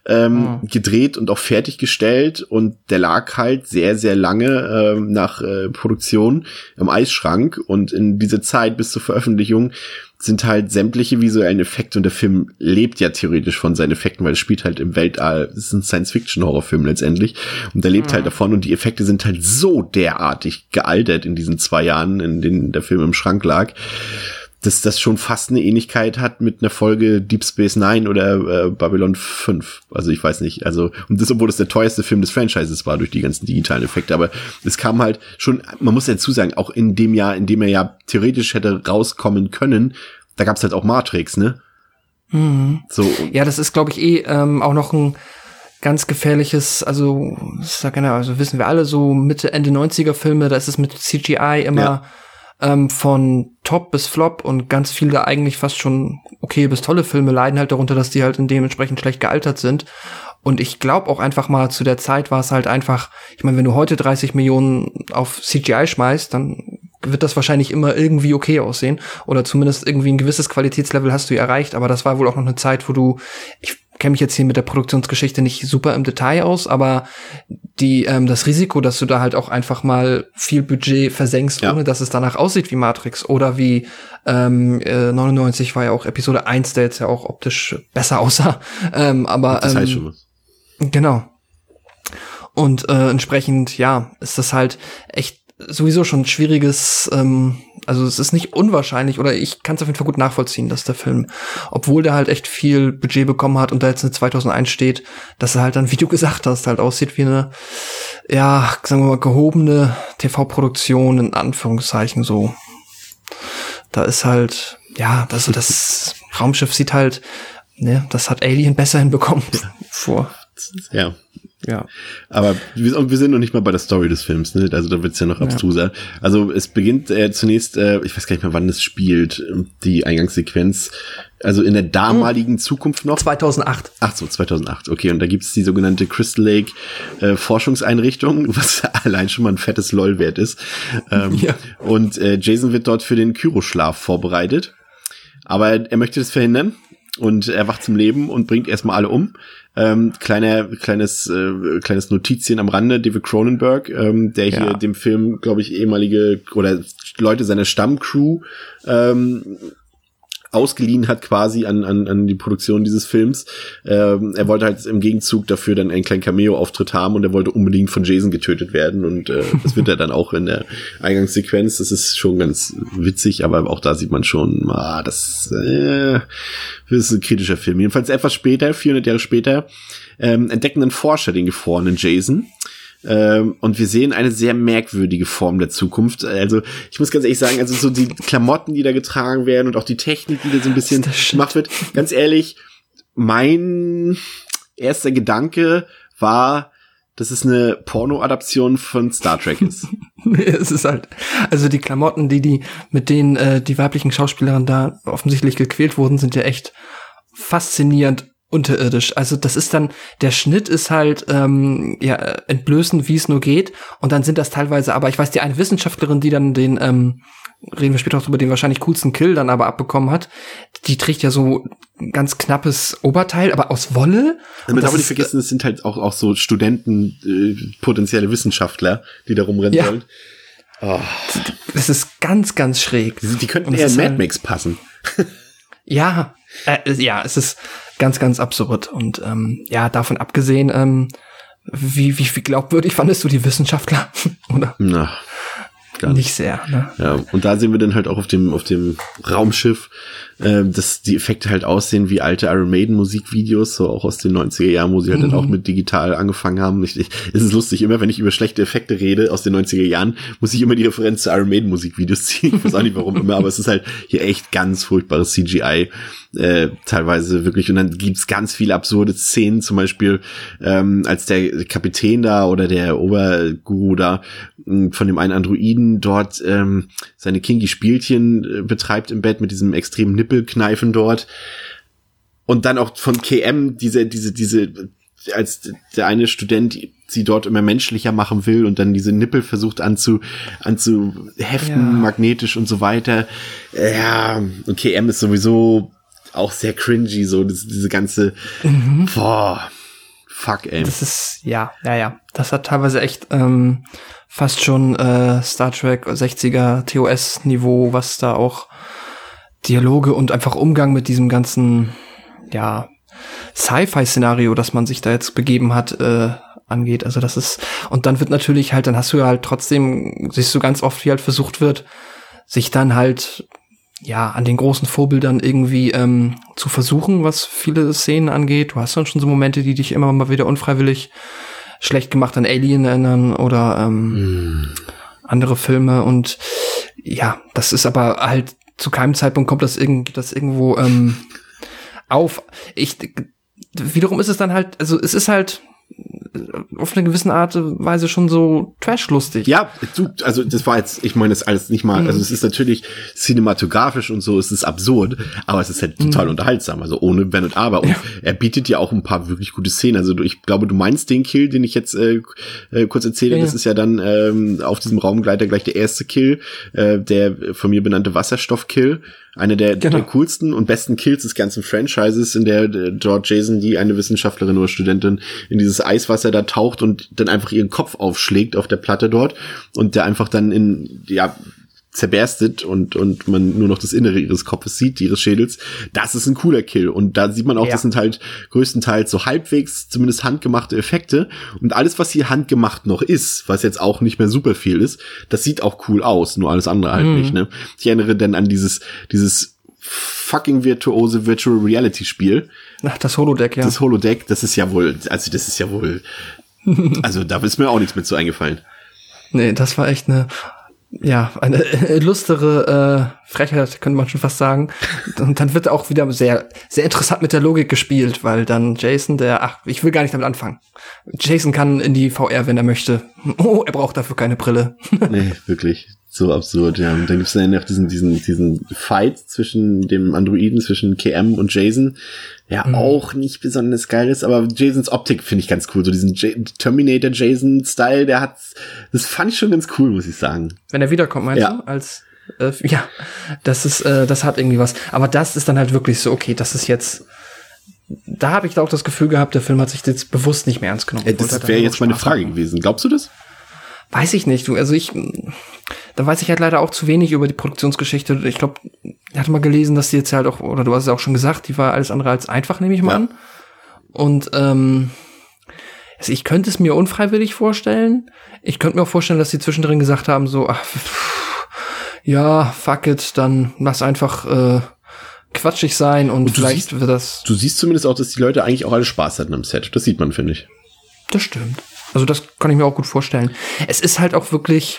[SPEAKER 3] ähm,
[SPEAKER 4] Mhm.
[SPEAKER 3] gedreht und auch fertiggestellt und der lag halt sehr, sehr lange ähm, nach äh, Produktion im Eisschrank und in dieser Zeit bis zur Veröffentlichung sind halt sämtliche visuellen Effekte und der Film lebt ja theoretisch von seinen Effekten, weil es spielt halt im Weltall, es ist ein Science-Fiction-Horrorfilm letztendlich und der lebt
[SPEAKER 4] Mhm.
[SPEAKER 3] halt davon und die Effekte sind halt so derartig gealtert in diesen zwei Jahren, in denen der Film im Schrank lag, dass das schon fast eine Ähnlichkeit hat mit einer Folge Deep Space Nine oder äh, Babylon fünf. Also ich weiß nicht, also und das, obwohl das der teuerste Film des Franchises war durch die ganzen digitalen Effekte, aber es kam halt schon, man muss dazu sagen, auch in dem Jahr, in dem er ja theoretisch hätte rauskommen können, da gab's halt auch Matrix, ne?
[SPEAKER 4] Mhm.
[SPEAKER 3] So.
[SPEAKER 4] Ja, das ist, glaube ich, eh ähm, auch noch ein ganz gefährliches, also, ich sag genau, also wissen wir alle, so Mitte, Ende neunziger Filme, da ist es mit C G I immer
[SPEAKER 3] Ja.
[SPEAKER 4] ähm, von Top bis Flop und ganz viele eigentlich fast schon okay bis tolle Filme leiden halt darunter, dass die halt in dementsprechend schlecht gealtert sind. Und ich glaube auch einfach mal, zu der Zeit war es halt einfach, ich meine, wenn du heute dreißig Millionen auf C G I schmeißt, dann wird das wahrscheinlich immer irgendwie okay aussehen. Oder zumindest irgendwie ein gewisses Qualitätslevel hast du erreicht. Aber das war wohl auch noch eine Zeit, wo du, ich kenne mich jetzt hier mit der Produktionsgeschichte nicht super im Detail aus, aber die ähm, das Risiko, dass du da halt auch einfach mal viel Budget versenkst,
[SPEAKER 3] Ja.
[SPEAKER 4] ohne dass es danach aussieht wie Matrix oder wie ähm, äh, neunundneunzig war ja auch Episode eins, der jetzt ja auch optisch besser aussah. Ähm, aber
[SPEAKER 3] Das heißt
[SPEAKER 4] ähm,
[SPEAKER 3] schon was.
[SPEAKER 4] Genau. Und äh, entsprechend, ja, ist das halt echt sowieso schon ein schwieriges, ähm, also es ist nicht unwahrscheinlich, oder ich kann es auf jeden Fall gut nachvollziehen, dass der Film, obwohl der halt echt viel Budget bekommen hat und da jetzt eine zweitausendeins steht, dass er halt dann, wie du gesagt hast, halt aussieht wie eine, ja, sagen wir mal, gehobene T V-Produktion, in Anführungszeichen so. Da ist halt, ja, das, das Raumschiff sieht halt, ne, das hat Alien besser hinbekommen vor.
[SPEAKER 3] Ja.
[SPEAKER 4] Ja.
[SPEAKER 3] Aber wir, und wir sind noch nicht mal bei der Story des Films, ne? Also da wird's ja noch abstruser. Also es beginnt äh, zunächst, äh, ich weiß gar nicht mehr, wann es spielt, die Eingangssequenz. Also in der damaligen Zukunft noch.
[SPEAKER 4] zweitausendacht.
[SPEAKER 3] Ach so, zweitausendacht. Okay, und da gibt's die sogenannte Crystal Lake äh, Forschungseinrichtung, was allein schon mal ein fettes LOL wert ist. Ähm,
[SPEAKER 4] Ja.
[SPEAKER 3] Und äh, Jason wird dort für den Kyroschlaf vorbereitet. Aber er möchte das verhindern. Und er wacht zum Leben und bringt erstmal alle um. Ähm, kleiner, kleines, äh, kleines Notizchen am Rande, David Cronenberg, ähm, der hier
[SPEAKER 4] Ja.
[SPEAKER 3] dem Film, glaube ich, ehemalige oder Leute seiner Stammcrew ähm, ausgeliehen hat quasi an, an, an die Produktion dieses Films. Ähm, er wollte halt im Gegenzug dafür dann einen kleinen Cameo-Auftritt haben und er wollte unbedingt von Jason getötet werden und äh, das wird er dann auch in der Eingangssequenz. Das ist schon ganz witzig, aber auch da sieht man schon, ah, das, äh, das ist ein kritischer Film. Jedenfalls etwas später, vierhundert Jahre später, ähm, entdecken ein Forscher den gefrorenen Jason. Ähm, und wir sehen eine sehr merkwürdige Form der Zukunft. Also ich muss ganz ehrlich sagen, also so die Klamotten, die da getragen werden und auch die Technik, die da so ein bisschen gemacht wird. Ganz ehrlich, mein erster Gedanke war, dass es eine Porno-Adaption von Star Trek ist.
[SPEAKER 4] Nee, es ist halt, also die Klamotten, die die, mit denen äh, die weiblichen Schauspielerinnen da offensichtlich gequält wurden, sind ja echt faszinierend unterirdisch. Also das ist dann, der Schnitt ist halt ähm, ja entblößend, wie es nur geht. Und dann sind das teilweise, aber ich weiß, die eine Wissenschaftlerin, die dann den, ähm, reden wir später noch drüber, den wahrscheinlich coolsten Kill dann aber abbekommen hat, die trägt ja so ein ganz knappes Oberteil, aber aus Wolle.
[SPEAKER 3] Man
[SPEAKER 4] Und
[SPEAKER 3] darf
[SPEAKER 4] das
[SPEAKER 3] nicht
[SPEAKER 4] ist,
[SPEAKER 3] vergessen, es sind halt auch, auch so Studenten, äh, potenzielle Wissenschaftler, die da rumrennen
[SPEAKER 4] Ja.
[SPEAKER 3] sollen. Oh.
[SPEAKER 4] das ist ganz, ganz schräg.
[SPEAKER 3] Die, die könnten
[SPEAKER 4] Und es
[SPEAKER 3] eher in
[SPEAKER 4] ist
[SPEAKER 3] Mad
[SPEAKER 4] halt-
[SPEAKER 3] Max passen.
[SPEAKER 4] Ja, äh, ja, es ist ganz, ganz absurd. Und ähm, ja, davon abgesehen, ähm, wie, wie, wie glaubwürdig fandest du die Wissenschaftler? Oder?
[SPEAKER 3] Na, gar nicht.
[SPEAKER 4] Nicht sehr, ne?
[SPEAKER 3] Ja, und da sehen wir dann halt auch auf dem auf dem Raumschiff, äh, dass die Effekte halt aussehen wie alte Iron Maiden Musikvideos, so auch aus den neunziger Jahren, wo sie halt
[SPEAKER 4] Mhm.
[SPEAKER 3] dann auch mit digital angefangen haben. Ich, ich, es ist lustig, immer wenn ich über schlechte Effekte rede aus den neunziger Jahren, muss ich immer die Referenz zu Iron Maiden Musikvideos ziehen. Ich weiß auch nicht warum immer, aber es ist halt hier echt ganz furchtbares C G I, äh, teilweise wirklich. Und dann gibt's ganz viele absurde Szenen, zum Beispiel ähm, als der Kapitän da oder der Oberguru da mh, von dem einen Androiden dort ähm, seine kinky Spielchen äh, betreibt im Bett mit diesem extremen Nippelkneifen dort. Und dann auch von K M diese, diese, diese, als der eine Student sie dort immer menschlicher machen will und dann diese Nippel versucht anzu, anzuheften,
[SPEAKER 4] Ja.
[SPEAKER 3] magnetisch und so weiter. Ja, und K M ist sowieso auch sehr cringy, so das, diese ganze, boah, fuck, ey.
[SPEAKER 4] Das ist, ja, ja, ja. Das hat teilweise echt ähm, fast schon äh, Star Trek sechziger T O S-Niveau, was da auch Dialoge und einfach Umgang mit diesem ganzen, ja, Sci-Fi-Szenario, das man sich da jetzt begeben hat, äh, angeht. Also das ist, und dann wird natürlich halt, dann hast du ja halt trotzdem, siehst du ganz oft, wie halt versucht wird, sich dann halt, ja, an den großen Vorbildern irgendwie ähm, zu versuchen, was viele Szenen angeht. Du hast dann schon so Momente, die dich immer mal wieder unfreiwillig schlecht gemacht an Alien erinnern oder ähm, mm. andere Filme. Und ja, das ist aber halt, zu keinem Zeitpunkt kommt das, irgend, das irgendwo ähm, auf. Ich, wiederum ist es dann halt, also es ist halt auf eine gewisse Art und Weise schon so trashlustig.
[SPEAKER 3] Ja, du, also das war jetzt, ich meine das alles nicht mal, mhm. also es ist natürlich cinematografisch und so, es ist absurd, aber es ist halt total mhm. unterhaltsam, also ohne Wenn und Aber. Und ja. er bietet ja auch ein paar wirklich gute Szenen. Also du, ich glaube, du meinst den Kill, den ich jetzt äh, äh, kurz erzähle, ja, das ja. ist ja dann ähm, auf diesem Raumgleiter gleich der erste Kill, äh, der von mir benannte Wasserstoff-Kill. Einer der, genau. der coolsten und besten Kills des ganzen Franchises, in der George Jason, die eine Wissenschaftlerin oder Studentin, in dieses Eiswasser da taucht und dann einfach ihren Kopf aufschlägt auf der Platte dort und der einfach dann in, ja, zerberstet und und man nur noch das Innere ihres Kopfes sieht, ihres Schädels. Das ist ein cooler Kill. Und da sieht man auch, ja. das sind halt größtenteils so halbwegs zumindest handgemachte Effekte. Und alles, was hier handgemacht noch ist, was jetzt auch nicht mehr super viel ist, das sieht auch cool aus. Nur alles andere halt mhm. nicht, ne? Ich erinnere dann an dieses dieses fucking virtuose Virtual Reality Spiel.
[SPEAKER 4] Ach, das Holodeck, ja.
[SPEAKER 3] Das Holodeck, das ist ja wohl, also das ist ja wohl, also da ist mir auch nichts mit so eingefallen.
[SPEAKER 4] Nee, das war echt eine, ja, eine illustre äh, Frechheit, könnte man schon fast sagen. Und dann wird auch wieder sehr, sehr interessant mit der Logik gespielt, weil dann Jason, der, ach, ich will gar nicht damit anfangen. Jason kann in die V R, wenn er möchte. Oh, er braucht dafür keine Brille.
[SPEAKER 3] Nee, wirklich. So absurd, ja. Und dann gibt's dann noch diesen, diesen, diesen Fight zwischen dem Androiden, zwischen K M und Jason, ja, mhm. auch nicht besonders geil ist, aber Jasons Optik finde ich ganz cool. So diesen J- Terminator-Jason-Style, der hat, das fand ich schon ganz cool, muss ich sagen.
[SPEAKER 4] Wenn er wiederkommt, meinst
[SPEAKER 3] ja.
[SPEAKER 4] du? Als, äh, ja, das ist, äh, das hat irgendwie was. Aber das ist dann halt wirklich so, okay, das ist jetzt, da habe ich da auch das Gefühl gehabt, der Film hat sich jetzt bewusst nicht mehr ernst genommen.
[SPEAKER 3] Ja, das wäre jetzt meine Frage machen. gewesen. Glaubst du das?
[SPEAKER 4] Weiß ich nicht, du, also ich, da weiß ich halt leider auch zu wenig über die Produktionsgeschichte. Ich glaube, ich hatte mal gelesen, dass die jetzt halt auch, oder du hast es auch schon gesagt, die war alles andere als einfach, nehme ich mal ja. an. Und ähm, also ich könnte es mir unfreiwillig vorstellen. Ich könnte mir auch vorstellen, dass sie zwischendrin gesagt haben, so, ach, pff, ja, fuck it, dann lass einfach äh, quatschig sein und, und vielleicht
[SPEAKER 3] siehst,
[SPEAKER 4] wird das.
[SPEAKER 3] Du siehst zumindest auch, dass die Leute eigentlich auch alle Spaß hatten am Set. Das sieht man, finde ich.
[SPEAKER 4] Das stimmt. Also das kann ich mir auch gut vorstellen. Es ist halt auch wirklich,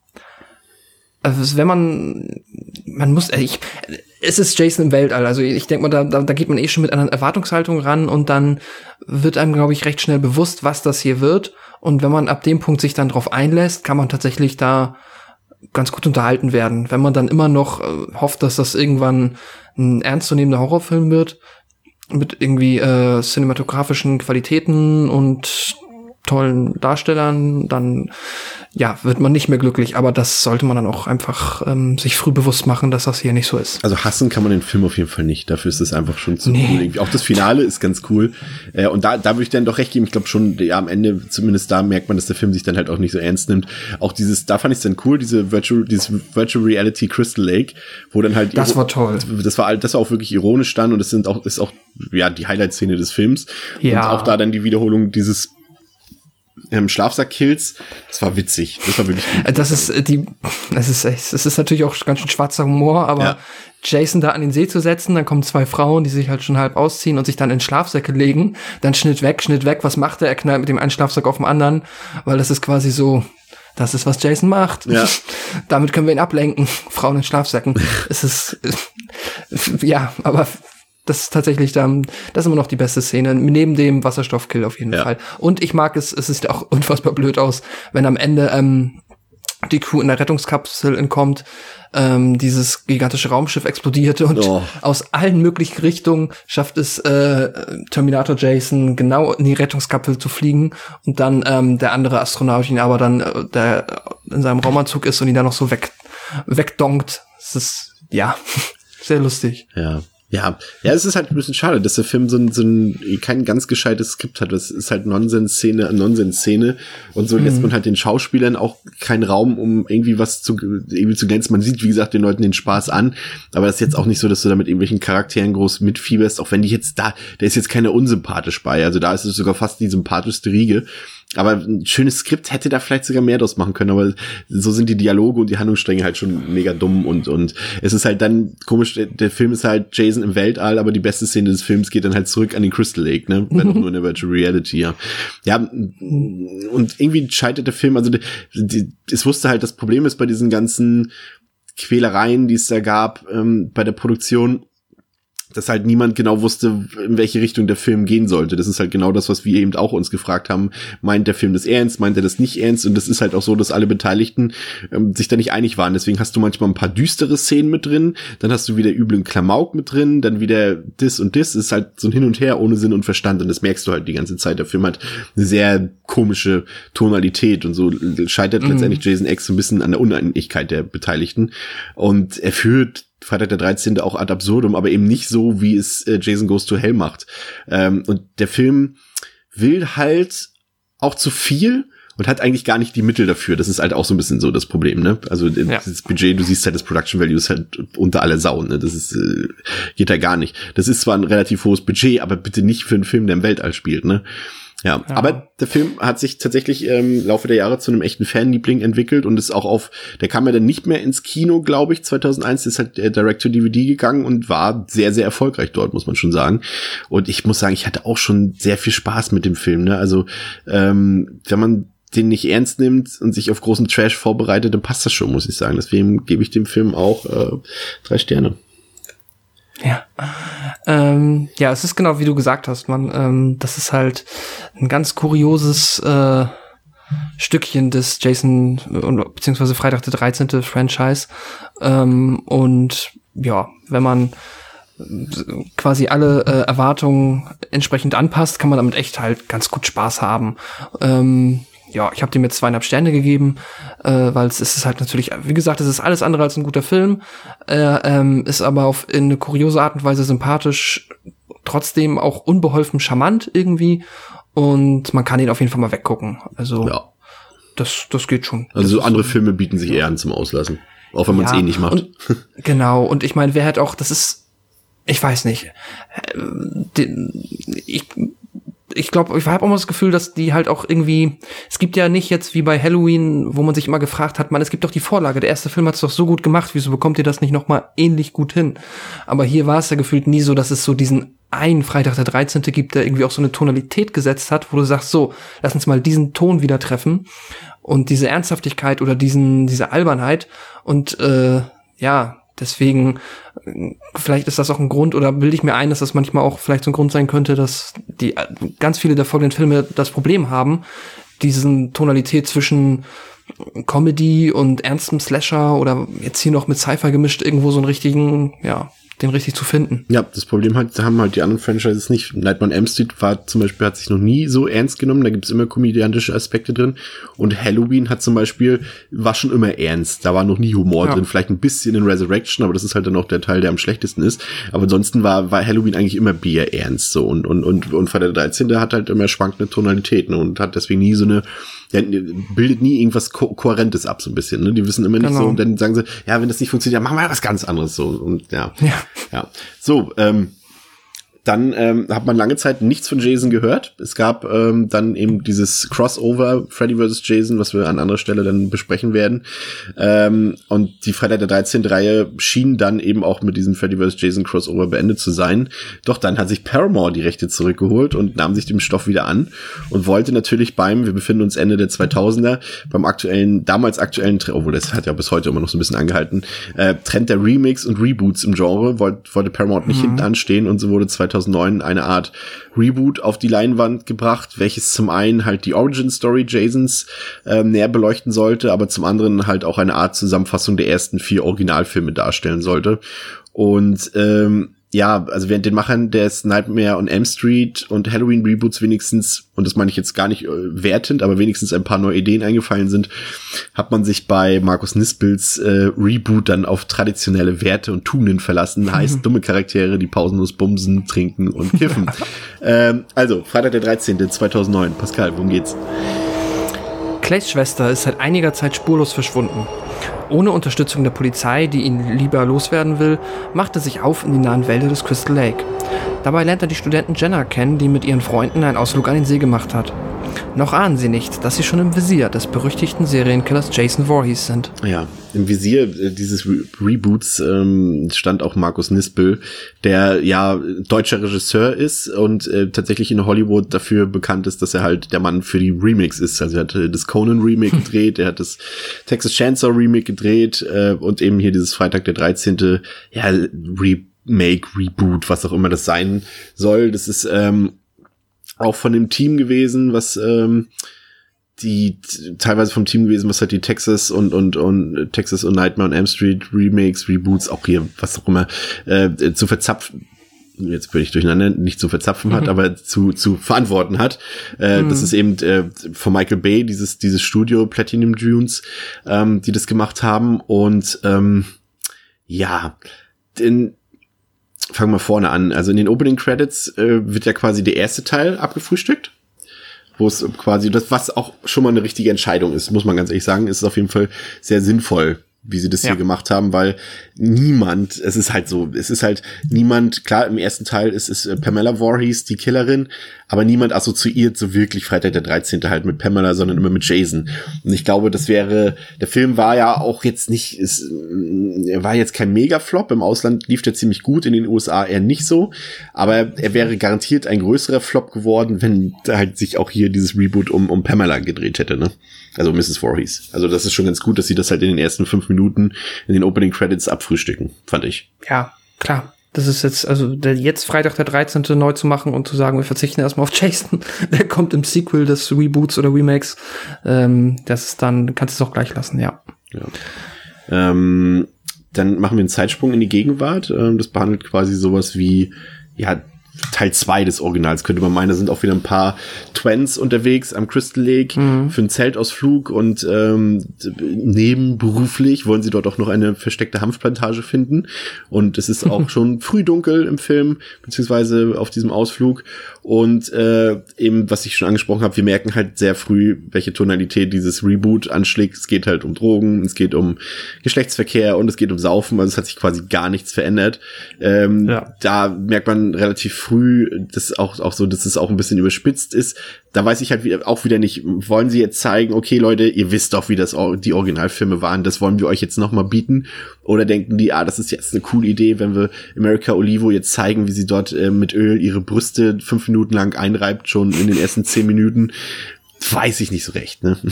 [SPEAKER 4] also wenn man, man muss, ich, es ist Jason im Weltall. Also ich denke mal, da, da, da geht man eh schon mit einer Erwartungshaltung ran und dann wird einem, glaube ich, recht schnell bewusst, was das hier wird. Und wenn man ab dem Punkt sich dann drauf einlässt, kann man tatsächlich da ganz gut unterhalten werden. Wenn man dann immer noch äh, hofft, dass das irgendwann ein ernstzunehmender Horrorfilm wird, mit irgendwie äh, cinematografischen Qualitäten und tollen Darstellern, dann ja, wird man nicht mehr glücklich, aber das sollte man dann auch einfach ähm, sich früh bewusst machen, dass das hier nicht so ist.
[SPEAKER 3] Also hassen kann man den Film auf jeden Fall nicht, dafür ist es einfach schon zu
[SPEAKER 4] nee.
[SPEAKER 3] cool. Irgendwie. Auch das Finale ist ganz cool äh, und da da würde ich dann doch recht geben, ich glaube schon, ja, am Ende, zumindest da merkt man, dass der Film sich dann halt auch nicht so ernst nimmt. Auch dieses, da fand ich es dann cool, diese Virtual, dieses Virtual Reality Crystal Lake, wo dann halt
[SPEAKER 4] das war toll.
[SPEAKER 3] Das war das war auch wirklich ironisch dann und das sind auch ist auch ja die Highlight-Szene des Films
[SPEAKER 4] ja.
[SPEAKER 3] und auch da dann die Wiederholung dieses Ähm, Schlafsack-Kills, das war witzig. Das war wirklich gut.
[SPEAKER 4] Das ist die, das ist echt, das ist natürlich auch ganz schön schwarzer Humor, aber ja. Jason da an den See zu setzen, dann kommen zwei Frauen, die sich halt schon halb ausziehen und sich dann in Schlafsäcke legen, dann Schnitt weg, Schnitt weg, was macht er? Er knallt mit dem einen Schlafsack auf den anderen, weil das ist quasi so, das ist, was Jason macht.
[SPEAKER 3] Ja.
[SPEAKER 4] Damit können wir ihn ablenken. Frauen in Schlafsäcken. Es ist, ja, aber das ist tatsächlich dann, das ist immer noch die beste Szene, neben dem Wasserstoffkill auf jeden ja. Fall. Und ich mag es, es sieht auch unfassbar blöd aus, wenn am Ende ähm, die Crew in der Rettungskapsel entkommt, ähm, dieses gigantische Raumschiff explodiert und oh. aus allen möglichen Richtungen schafft es äh, Terminator Jason genau in die Rettungskapsel zu fliegen und dann ähm, der andere Astronaut ihn aber dann, äh, der in seinem Raumanzug ist und ihn dann noch so weg wegdonkt. Das ist, ja, sehr lustig.
[SPEAKER 3] Ja. Ja, ja, es ist halt ein bisschen schade, dass der Film so ein, so ein kein ganz gescheites Skript hat. Das ist halt Nonsens-Szene an Nonsens-Szene und so mhm. lässt man halt den Schauspielern auch keinen Raum, um irgendwie was zu irgendwie zu glänzen. Man sieht, wie gesagt, den Leuten den Spaß an, aber das ist jetzt auch nicht so, dass du da mit irgendwelchen Charakteren groß mitfieberst, auch wenn die jetzt da, der ist jetzt keiner unsympathisch bei. Also da ist es sogar fast die sympathischste Riege. Aber ein schönes Skript hätte da vielleicht sogar mehr draus machen können, aber so sind die Dialoge und die Handlungsstränge halt schon mega dumm und und es ist halt dann komisch, der, der Film ist halt Jason im Weltall, aber die beste Szene des Films geht dann halt zurück an den Crystal Lake, ne, wenn auch nur in der Virtual Reality, ja. Ja, und irgendwie scheitert der Film, also die, die, es wusste halt, das Problem ist bei diesen ganzen Quälereien, die es da gab, ähm, bei der Produktion, dass halt niemand genau wusste, in welche Richtung der Film gehen sollte. Das ist halt genau das, was wir eben auch uns gefragt haben. Meint der Film das ernst? Meint er das nicht ernst? Und das ist halt auch so, dass alle Beteiligten ähm, sich da nicht einig waren. Deswegen hast du manchmal ein paar düstere Szenen mit drin, dann hast du wieder üblen Klamauk mit drin, dann wieder dis und dis. Es ist halt so ein Hin und Her ohne Sinn und Verstand. Und das merkst du halt die ganze Zeit. Der Film hat eine sehr komische Tonalität und so scheitert mhm. letztendlich Jason X so ein bisschen an der Uneinigkeit der Beteiligten. Und er führt Freitag der dreizehnte auch ad absurdum, aber eben nicht so, wie es äh, Jason Goes to Hell macht. Ähm, und der Film will halt auch zu viel und hat eigentlich gar nicht die Mittel dafür. Das ist halt auch so ein bisschen so das Problem, ne? Also ja. das Budget, du siehst halt, das Production Value ist halt unter aller Sau, ne? Das ist, äh, geht da gar nicht. Das ist zwar ein relativ hohes Budget, aber bitte nicht für einen Film, der im Weltall spielt, ne? Ja, ja, aber der Film hat sich tatsächlich im ähm, Laufe der Jahre zu einem echten Fanliebling entwickelt und ist auch auf, der kam ja dann nicht mehr ins Kino, glaube ich, zweitausendeins, ist halt äh, Direct-to-D V D gegangen und war sehr, sehr erfolgreich dort, muss man schon sagen. Und ich muss sagen, ich hatte auch schon sehr viel Spaß mit dem Film, ne? Also, ähm, wenn man den nicht ernst nimmt und sich auf großen Trash vorbereitet, dann passt das schon, muss ich sagen. Deswegen gebe ich dem Film auch äh, drei Sterne.
[SPEAKER 4] Ja, ähm, ja, es ist genau wie du gesagt hast, man, ähm, das ist halt ein ganz kurioses äh, Stückchen des Jason beziehungsweise Freitag der dreizehnte Franchise ähm, und ja, wenn man quasi alle äh, Erwartungen entsprechend anpasst, kann man damit echt halt ganz gut Spaß haben. Ähm, ja, ich habe dem jetzt zweieinhalb Sterne gegeben, äh, weil es ist halt natürlich, wie gesagt, es ist alles andere als ein guter Film, äh, ähm, ist aber auf in eine kuriose Art und Weise sympathisch, trotzdem auch unbeholfen charmant irgendwie und man kann ihn auf jeden Fall mal weggucken. Also ja. das das geht schon.
[SPEAKER 3] Also so
[SPEAKER 4] das
[SPEAKER 3] andere Filme bieten sich eher an zum Auslassen, auch wenn man es
[SPEAKER 4] ja,
[SPEAKER 3] eh nicht macht.
[SPEAKER 4] Und, genau, und ich meine, wer hat auch, das ist, ich weiß nicht, ich ich glaube, ich habe auch mal das Gefühl, dass die halt auch irgendwie, es gibt ja nicht jetzt wie bei Halloween, wo man sich immer gefragt hat, man, es gibt doch die Vorlage, der erste Film hat es doch so gut gemacht, wieso bekommt ihr das nicht nochmal ähnlich gut hin? Aber hier war es ja gefühlt nie so, dass es so diesen einen Freitag der dreizehnte gibt, der irgendwie auch so eine Tonalität gesetzt hat, wo du sagst, so, lass uns mal diesen Ton wieder treffen und diese Ernsthaftigkeit oder diesen diese Albernheit und äh, ja, deswegen, vielleicht ist das auch ein Grund, oder bilde ich mir ein, dass das manchmal auch vielleicht so ein Grund sein könnte, dass die ganz viele der folgenden Filme das Problem haben, diesen Tonalität zwischen Comedy und ernstem Slasher oder jetzt hier noch mit Sci-Fi gemischt, irgendwo so einen richtigen, ja, den richtig zu finden.
[SPEAKER 3] Ja, das Problem halt, da haben halt die anderen Franchises nicht. Nightmare on Elm Street war zum Beispiel, hat sich noch nie so ernst genommen, da gibt's immer komödiantische Aspekte drin. Und Halloween hat zum Beispiel, war schon immer ernst, da war noch nie Humor ja. drin, vielleicht ein bisschen in Resurrection, aber das ist halt dann auch der Teil, der am schlechtesten ist. Aber ansonsten war, war Halloween eigentlich immer Bier ernst, so. Und, und, und, und Freitag der dreizehnte hat halt immer schwankende Tonalitäten und hat deswegen nie so eine, der bildet nie irgendwas Ko- Kohärentes ab, so ein bisschen, ne? Die wissen immer nicht genau. so, und dann sagen sie, ja, wenn das nicht funktioniert, dann machen wir was ganz anderes, so. Und ja.
[SPEAKER 4] Ja.
[SPEAKER 3] Ja, so, ähm, dann ähm, hat man lange Zeit nichts von Jason gehört. Es gab ähm, dann eben dieses Crossover Freddy versus. Jason, was wir an anderer Stelle dann besprechen werden. Ähm, und die Freitag der dreizehnte Reihe schien dann eben auch mit diesem Freddy versus. Jason Crossover beendet zu sein. Doch dann hat sich Paramore die Rechte zurückgeholt und nahm sich dem Stoff wieder an und wollte natürlich beim, wir befinden uns Ende der zweitausender, beim aktuellen, damals aktuellen, obwohl das hat ja bis heute immer noch so ein bisschen angehalten, äh, Trend der Remakes und Reboots im Genre, wollte, wollte Paramount nicht mhm. hinten anstehen und so wurde zweitausendneun eine Art Reboot auf die Leinwand gebracht, welches zum einen halt die Origin-Story Jasons ähm, näher beleuchten sollte, aber zum anderen halt auch eine Art Zusammenfassung der ersten vier Originalfilme darstellen sollte. Und ähm, ja, also während den Machern des Nightmare on Elm Street und Halloween Reboots wenigstens, und das meine ich jetzt gar nicht äh, wertend, aber wenigstens ein paar neue Ideen eingefallen sind, hat man sich bei Markus Nispels äh, Reboot dann auf traditionelle Werte und Tugenden verlassen, mhm. heißt dumme Charaktere, die pausenlos bumsen, trinken und kiffen. ähm, also, Freitag der dreizehnte zweitausendneun. Pascal, worum geht's?
[SPEAKER 4] Clays Schwester ist seit einiger Zeit spurlos verschwunden. Ohne Unterstützung der Polizei, die ihn lieber loswerden will, macht er sich auf in die nahen Wälder des Crystal Lake. Dabei lernt er die Studentin Jenna kennen, die mit ihren Freunden einen Ausflug an den See gemacht hat. Noch ahnen sie nicht, dass sie schon im Visier des berüchtigten Serienkillers Jason Voorhees sind.
[SPEAKER 3] Ja, im Visier dieses Re- Reboots ähm, stand auch Markus Nispel, der ja deutscher Regisseur ist und äh, tatsächlich in Hollywood dafür bekannt ist, dass er halt der Mann für die Remakes ist. Also er hat äh, das Conan-Remake gedreht, er hat das Texas Chainsaw Remake gedreht äh, und eben hier dieses Freitag der dreizehnte ja, Remake, Reboot, was auch immer das sein soll. Das ist ähm, auch von dem Team gewesen, was ähm, die teilweise vom Team gewesen, was halt die Texas und und und Texas und Nightmare on Elm Street Remakes, Reboots, auch hier was auch immer äh, zu verzapfen. Jetzt bin ich durcheinander, nicht zu verzapfen mhm. hat, aber zu zu verantworten hat. Äh, mhm. Das ist eben äh, von Michael Bay, dieses dieses Studio Platinum Dunes, ähm, die das gemacht haben. Und ähm, ja, den fangen wir vorne an. Also in den Opening Credits äh, wird ja quasi der erste Teil abgefrühstückt, wo es quasi das, was auch schon mal eine richtige Entscheidung ist, muss man ganz ehrlich sagen, ist es auf jeden Fall sehr sinnvoll, wie sie das ja. hier gemacht haben, weil niemand, es ist halt so, es ist halt niemand, klar, im ersten Teil ist es Pamela Voorhees, die Killerin, aber niemand assoziiert so wirklich Freitag der dreizehnte halt mit Pamela, sondern immer mit Jason. Und ich glaube, das wäre, der Film war ja auch jetzt nicht, es, er war jetzt kein Mega-Flop, im Ausland lief der ziemlich gut, in den U S A eher nicht so, aber er wäre garantiert ein größerer Flop geworden, wenn halt sich auch hier dieses Reboot um, um Pamela gedreht hätte, ne? Also Missus Voorhees. Also das ist schon ganz gut, dass sie das halt in den ersten fünf Minuten in den Opening Credits abfrühstücken, fand ich.
[SPEAKER 4] Ja, klar. Das ist jetzt, also der, jetzt Freitag der dreizehnte neu zu machen und zu sagen, wir verzichten erstmal auf Jason, der kommt im Sequel des Reboots oder Remakes, ähm, das ist dann, kannst du es auch gleich lassen, ja.
[SPEAKER 3] ja. Ähm, dann machen wir einen Zeitsprung in die Gegenwart. Ähm, das behandelt quasi sowas wie, ja, Teil zwei des Originals, könnte man meinen. Da sind auch wieder ein paar Twins unterwegs am Crystal Lake mhm. für einen Zeltausflug und ähm, nebenberuflich wollen sie dort auch noch eine versteckte Hanfplantage finden. Und es ist auch schon früh dunkel im Film, beziehungsweise auf diesem Ausflug. Und äh, eben, was ich schon angesprochen habe, wir merken halt sehr früh, welche Tonalität dieses Reboot anschlägt. Es geht halt um Drogen, es geht um Geschlechtsverkehr und es geht um Saufen. Also es hat sich quasi gar nichts verändert. Ähm, ja. Da merkt man relativ früh, dass auch auch so, dass es auch ein bisschen überspitzt ist. Da weiß ich halt wieder, auch wieder nicht, wollen sie jetzt zeigen, okay Leute, ihr wisst doch, wie das die Originalfilme waren, das wollen wir euch jetzt nochmal bieten? Oder denken die, ah, das ist jetzt eine coole Idee, wenn wir America Olivo jetzt zeigen, wie sie dort äh, mit Öl ihre Brüste fünf Minuten lang einreibt, schon in den ersten zehn Minuten? Weiß ich nicht so recht, ne?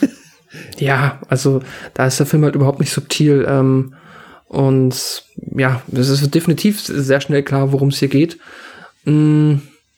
[SPEAKER 4] Ja, also da ist der Film halt überhaupt nicht subtil, ähm, und ja, es ist definitiv sehr schnell klar, worum es hier geht. Mm,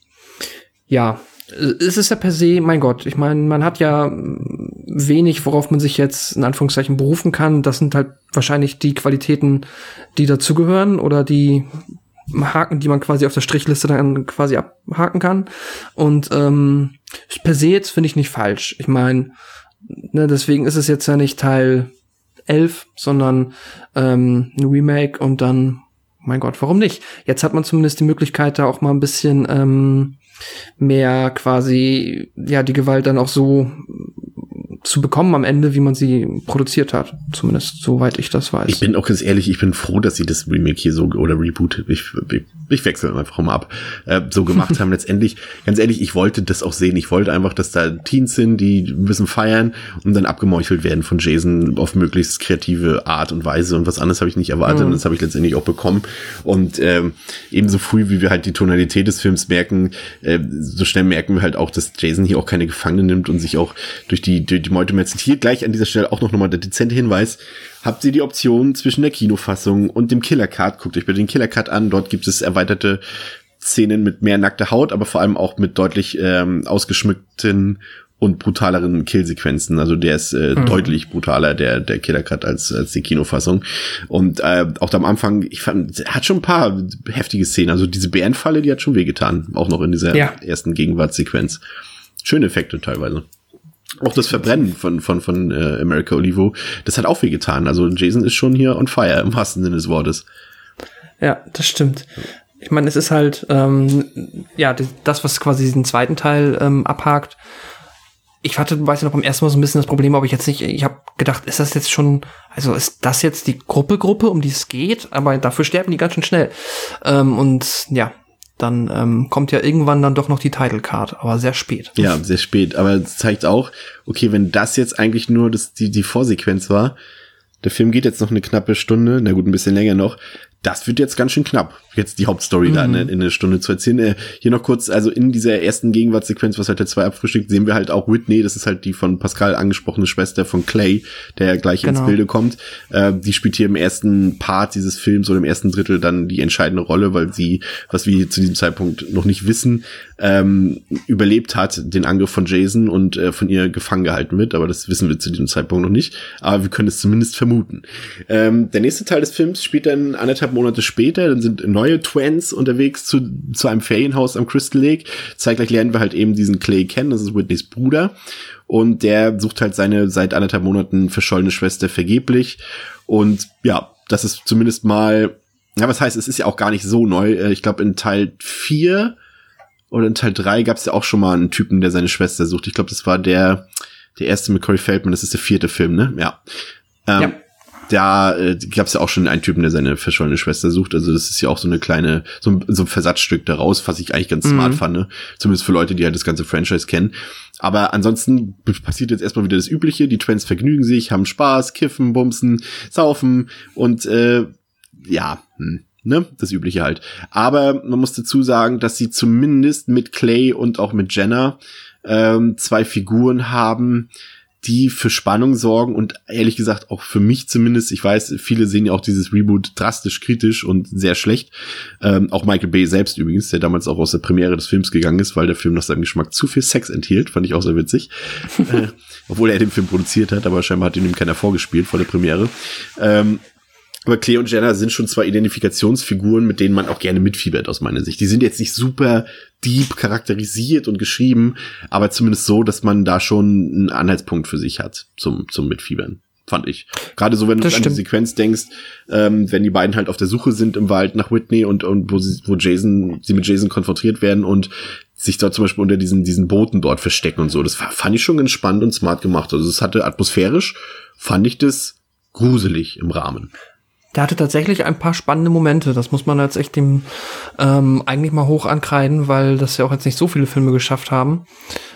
[SPEAKER 4] ja, es ist ja per se, mein Gott, ich meine, man hat ja wenig, worauf man sich jetzt in Anführungszeichen berufen kann. Das sind halt wahrscheinlich die Qualitäten, die dazugehören oder die Haken, die man quasi auf der Strichliste dann quasi abhaken kann. Und ähm, per se jetzt finde ich nicht falsch. Ich meine, ne, deswegen ist es jetzt ja nicht Teil elf, sondern ähm, ein Remake und dann, mein Gott, warum nicht? Jetzt hat man zumindest die Möglichkeit, da auch mal ein bisschen ähm, mehr quasi, ja, die Gewalt dann auch so zu bekommen am Ende, wie man sie produziert hat. Zumindest soweit ich das weiß.
[SPEAKER 3] Ich bin auch ganz ehrlich, ich bin froh, dass sie das Remake hier so, oder Reboot, ich, ich, ich wechsle einfach mal ab, äh, so gemacht haben. Letztendlich, ganz ehrlich, ich wollte das auch sehen. Ich wollte einfach, dass da Teens sind, die müssen feiern und dann abgemeuchelt werden von Jason auf möglichst kreative Art und Weise. Und was anderes habe ich nicht erwartet mhm. und das habe ich letztendlich auch bekommen. Und ähm, ebenso früh, wie wir halt die Tonalität des Films merken, äh, so schnell merken wir halt auch, dass Jason hier auch keine Gefangene nimmt und sich auch durch die, durch die Meutemetzel. Hier gleich an dieser Stelle auch noch nochmal der dezente Hinweis. Habt ihr die Option zwischen der Kinofassung und dem Killer Cut? Guckt euch bitte den Killer Cut an. Dort gibt es erweiterte Szenen mit mehr nackter Haut, aber vor allem auch mit deutlich ähm, ausgeschmückten und brutaleren Killsequenzen. Also der ist äh, mhm. deutlich brutaler, der der Killer Cut, als als die Kinofassung. Und äh, auch am Anfang, ich fand, er hat schon ein paar heftige Szenen. Also diese Bärenfalle, die hat schon wehgetan. Auch noch in dieser ja. ersten Gegenwartssequenz. Schöne Effekte teilweise. Auch das Verbrennen von von von äh, America Olivo, das hat auch wehgetan. Also Jason ist schon hier on fire, im wahrsten Sinne des Wortes.
[SPEAKER 4] Ja, das stimmt. Ich meine, es ist halt, ähm, ja, das, was quasi diesen zweiten Teil ähm, abhakt. Ich hatte, weiß ich noch, beim ersten Mal so ein bisschen das Problem, ob ich jetzt nicht, ich habe gedacht, ist das jetzt schon, also ist das jetzt die Gruppe-Gruppe, um die es geht? Aber dafür sterben die ganz schön schnell. Ähm, und ja, dann ähm, kommt ja irgendwann dann doch noch die Title Card, aber sehr spät.
[SPEAKER 3] Ja, sehr spät. Aber es zeigt auch, okay, wenn das jetzt eigentlich nur das, die, die Vorsequenz war, der Film geht jetzt noch eine knappe Stunde, na gut, ein bisschen länger noch. Das wird jetzt ganz schön knapp, jetzt die Hauptstory mhm. da in, in eine Stunde zu erzählen. Äh, hier noch kurz, also in dieser ersten Gegenwartssequenz, was halt der zwei abfrühstückt, sehen wir halt auch Whitney, das ist halt die von Pascal angesprochene Schwester von Clay, der gleich genau. ins Bilde kommt. Äh, die spielt hier im ersten Part dieses Films oder im ersten Drittel dann die entscheidende Rolle, weil sie, was wir zu diesem Zeitpunkt noch nicht wissen, ähm, überlebt hat, den Angriff von Jason und äh, von ihr gefangen gehalten wird, aber das wissen wir zu diesem Zeitpunkt noch nicht. Aber wir können es zumindest vermuten. Ähm, der nächste Teil des Films spielt dann anderthalb Monate später, dann sind neue Twins unterwegs zu, zu einem Ferienhaus am Crystal Lake. Zeitgleich lernen wir halt eben diesen Clay kennen, das ist Whitneys Bruder. Und der sucht halt seine seit anderthalb Monaten verschollene Schwester vergeblich. Und ja, das ist zumindest mal, ja, was heißt, es ist ja auch gar nicht so neu. Ich glaube, in Teil vier oder in Teil drei gab es ja auch schon mal einen Typen, der seine Schwester sucht. Ich glaube, das war der, der erste mit Corey Feldman, das ist der vierte Film, ne? Ja. Ähm, ja. Da äh, gab es ja auch schon einen Typen, der seine verschollene Schwester sucht. Also das ist ja auch so eine kleine, so ein, so ein Versatzstück daraus, was ich eigentlich ganz mhm. smart fand, ne? Zumindest für Leute, die halt das ganze Franchise kennen. Aber ansonsten passiert jetzt erstmal wieder das Übliche. Die Twins vergnügen sich, haben Spaß, kiffen, bumsen, saufen und äh, ja, hm, ne, das Übliche halt. Aber man muss dazu sagen, dass sie zumindest mit Clay und auch mit Jenna ähm, zwei Figuren haben, die für Spannung sorgen und ehrlich gesagt auch für mich zumindest, ich weiß, viele sehen ja auch dieses Reboot drastisch kritisch und sehr schlecht. Ähm, auch Michael Bay selbst übrigens, der damals auch aus der Premiere des Films gegangen ist, weil der Film nach seinem Geschmack zu viel Sex enthielt, fand ich auch sehr witzig. äh, obwohl er den Film produziert hat, aber scheinbar hat ihn ihm keiner vorgespielt vor der Premiere. Ähm, Aber Clay und Jenna sind schon zwei Identifikationsfiguren, mit denen man auch gerne mitfiebert, aus meiner Sicht. Die sind jetzt nicht super deep charakterisiert und geschrieben, aber zumindest so, dass man da schon einen Anhaltspunkt für sich hat zum zum Mitfiebern, fand ich. Gerade so, wenn du an die Sequenz denkst, ähm, wenn die beiden halt auf der Suche sind im Wald nach Whitney und und wo sie, wo Jason, sie mit Jason konfrontiert werden und sich dort zum Beispiel unter diesen diesen Booten dort verstecken und so. Das fand ich schon ganz spannend und smart gemacht. Also es hatte atmosphärisch, fand ich das gruselig im Rahmen.
[SPEAKER 4] Der hatte tatsächlich ein paar spannende Momente. Das muss man jetzt echt dem ähm, eigentlich mal hoch ankreiden, weil das ja auch jetzt nicht so viele Filme geschafft haben.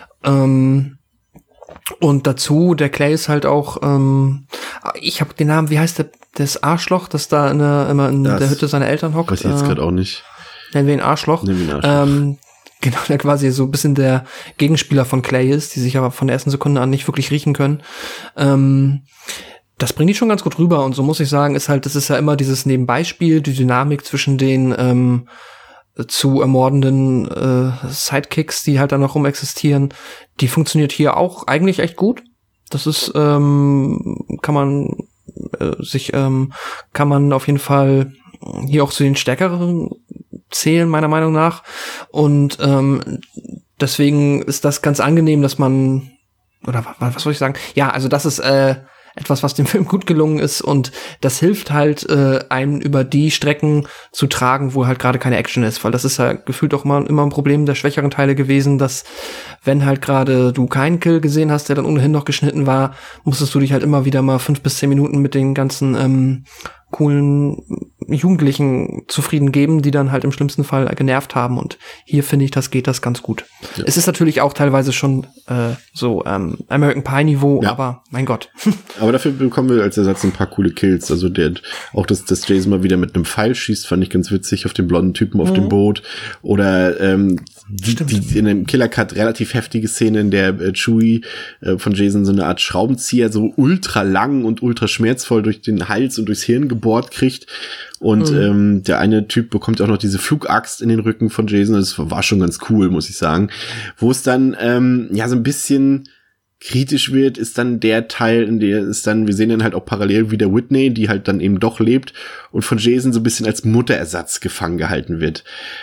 [SPEAKER 4] Ähm, und dazu, der Clay ist halt auch, ähm, ich habe den Namen, wie heißt der, das Arschloch, das da in der, immer in das der Hütte seiner Eltern hockt.
[SPEAKER 3] Weiß ich jetzt äh, gerade auch nicht.
[SPEAKER 4] Nennen wir ihn Arschloch.
[SPEAKER 3] Nennen wir ihn Arschloch.
[SPEAKER 4] Ähm, genau, der quasi so ein bisschen der Gegenspieler von Clay ist, die sich aber von der ersten Sekunde an nicht wirklich riechen können. Ähm, Das bringt die schon ganz gut rüber und so muss ich sagen, ist halt, das ist ja immer dieses Nebenbeispiel, die Dynamik zwischen den ähm, zu ermordenden äh, Sidekicks, die halt dann noch rum existieren, die funktioniert hier auch eigentlich echt gut. Das ist, ähm, kann man äh, sich, ähm, kann man auf jeden Fall hier auch zu den stärkeren zählen, meiner Meinung nach. Und ähm, deswegen ist das ganz angenehm, dass man, oder was soll ich sagen? Ja, also das ist äh, etwas, was dem Film gut gelungen ist und das hilft halt, äh, einen über die Strecken zu tragen, wo halt gerade keine Action ist, weil das ist ja gefühlt auch immer, immer ein Problem der schwächeren Teile gewesen, dass wenn halt gerade du keinen Kill gesehen hast, der dann ohnehin noch geschnitten war, musstest du dich halt immer wieder mal fünf bis zehn Minuten mit den ganzen ähm, coolen Jugendlichen zufrieden geben, die dann halt im schlimmsten Fall genervt haben und hier finde ich, das geht das ganz gut. Ja. Es ist natürlich auch teilweise schon äh, so ähm, American Pie Niveau, ja. Aber mein Gott.
[SPEAKER 3] Aber dafür bekommen wir als Ersatz ein paar coole Kills, also der auch das, das Jason mal wieder mit einem Pfeil schießt, fand ich ganz witzig auf den blonden Typen auf mhm. dem Boot oder ähm, die, die in einem Killer Cut relativ heftige Szene, in der äh, Chewie äh, von Jason so eine Art Schraubenzieher so ultra lang und ultra schmerzvoll durch den Hals und durchs Hirn gebohrt kriegt und mhm. ähm, der eine Typ bekommt auch noch diese Flugaxt in den Rücken von Jason, das war schon ganz cool, muss ich sagen, wo es dann ähm, ja so ein bisschen kritisch wird, ist dann der Teil, in der ist dann, wir sehen dann halt auch parallel wieder Whitney, die halt dann eben doch lebt und von Jason so ein bisschen als Mutterersatz gefangen gehalten wird.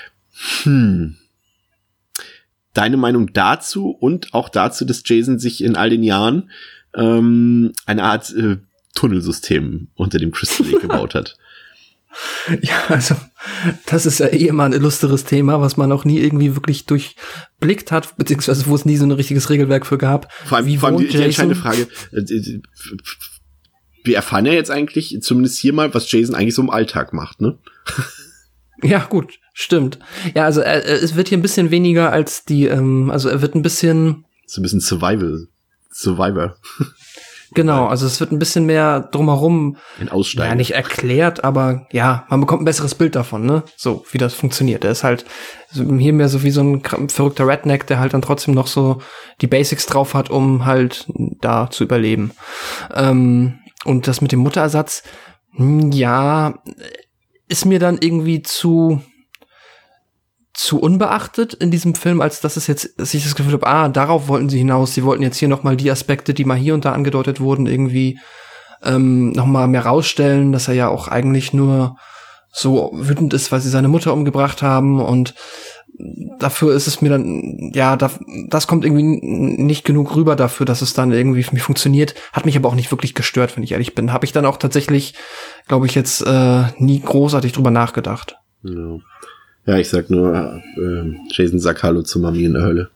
[SPEAKER 3] Hm. Deine Meinung dazu und auch dazu, dass Jason sich in all den Jahren ähm, eine Art äh, Tunnelsystem unter dem Crystal Lake gebaut hat?
[SPEAKER 4] Ja, also das ist ja eh immer ein illustres Thema, was man auch nie irgendwie wirklich durchblickt hat, beziehungsweise wo es nie so ein richtiges Regelwerk für gab.
[SPEAKER 3] Vor allem,
[SPEAKER 4] Wie
[SPEAKER 3] vor allem die, die entscheidende
[SPEAKER 4] Jason?
[SPEAKER 3] Frage, äh, wir erfahren ja jetzt eigentlich, zumindest hier mal, was Jason eigentlich so im Alltag macht, ne?
[SPEAKER 4] Ja, gut, stimmt. Ja, also er, es wird hier ein bisschen weniger als die, ähm, also er wird ein bisschen...
[SPEAKER 3] So ein bisschen Survival, Survivor.
[SPEAKER 4] Genau, also es wird ein bisschen mehr drumherum,
[SPEAKER 3] Ein Aussteigen.
[SPEAKER 4] ja, nicht erklärt, aber ja, man bekommt ein besseres Bild davon, ne? So, wie das funktioniert. Er ist halt so, hier mehr so wie so ein kr- verrückter Redneck, der halt dann trotzdem noch so die Basics drauf hat, um halt da zu überleben. Ähm, und das mit dem Mutterersatz, ja, ist mir dann irgendwie zu zu unbeachtet in diesem Film, als dass es jetzt, dass ich das Gefühl habe, ah, darauf wollten sie hinaus. Sie wollten jetzt hier noch mal die Aspekte, die mal hier und da angedeutet wurden, irgendwie ähm, noch mal mehr rausstellen, dass er ja auch eigentlich nur so wütend ist, weil sie seine Mutter umgebracht haben, und dafür ist es mir dann, ja, das, das kommt irgendwie nicht genug rüber dafür, dass es dann irgendwie für mich funktioniert. Hat mich aber auch nicht wirklich gestört, wenn ich ehrlich bin. Habe ich dann auch tatsächlich, glaube ich, jetzt äh, nie großartig drüber nachgedacht.
[SPEAKER 3] Ja. Ja, ich sag nur, äh, Jason sagt Hallo zu Mami in der Hölle.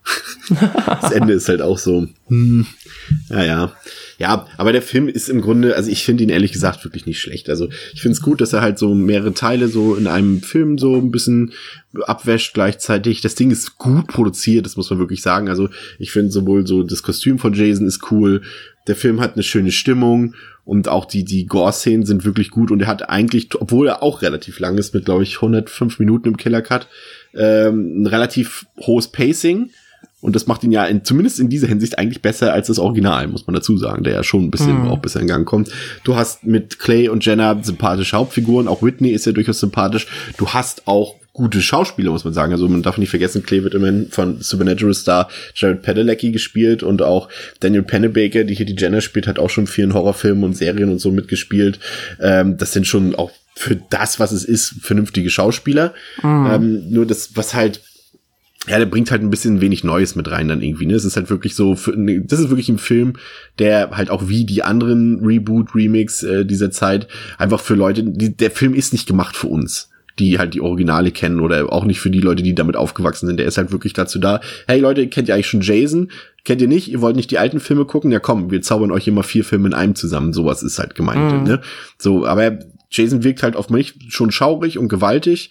[SPEAKER 3] Das Ende ist halt auch so, hm, ja, ja. Ja, aber der Film ist im Grunde, also ich finde ihn ehrlich gesagt wirklich nicht schlecht. Also ich finde es gut, dass er halt so mehrere Teile so in einem Film so ein bisschen abwäscht gleichzeitig. Das Ding ist gut produziert, das muss man wirklich sagen. Also ich finde sowohl so das Kostüm von Jason ist cool, der Film hat eine schöne Stimmung und auch die die Gore-Szenen sind wirklich gut, und er hat eigentlich, obwohl er auch relativ lang ist, mit glaube ich hundertfünf Minuten im Killer Cut, ähm, ein relativ hohes Pacing. Und das macht ihn ja in, zumindest in dieser Hinsicht eigentlich besser als das Original, muss man dazu sagen, der ja schon ein bisschen mhm. auch besser in Gang kommt. Du hast mit Clay und Jenna sympathische Hauptfiguren, auch Whitney ist ja durchaus sympathisch. Du hast auch gute Schauspieler, muss man sagen. Also man darf nicht vergessen, Clay wird immerhin von Supernatural Star Jared Padalecki gespielt, und auch Daniel Pennebaker, die hier die Jenna spielt, hat auch schon vielen Horrorfilmen und Serien und so mitgespielt. Ähm, das sind schon auch für das, was es ist, vernünftige Schauspieler. Mhm. Ähm, nur das, was halt ja, der bringt halt ein bisschen wenig Neues mit rein dann irgendwie, ne? Es ist halt wirklich so, für, das ist wirklich ein Film, der halt auch wie die anderen Reboot-Remakes äh, dieser Zeit einfach für Leute, die, der Film ist nicht gemacht für uns, die halt die Originale kennen, oder auch nicht für die Leute, die damit aufgewachsen sind. Der ist halt wirklich dazu da, hey Leute, kennt ihr eigentlich schon Jason? Kennt ihr nicht? Ihr wollt nicht die alten Filme gucken? Ja komm, wir zaubern euch immer vier Filme in einem zusammen. Sowas ist halt gemeint, mhm. ne? So, aber Jason wirkt halt auf mich schon schaurig und gewaltig.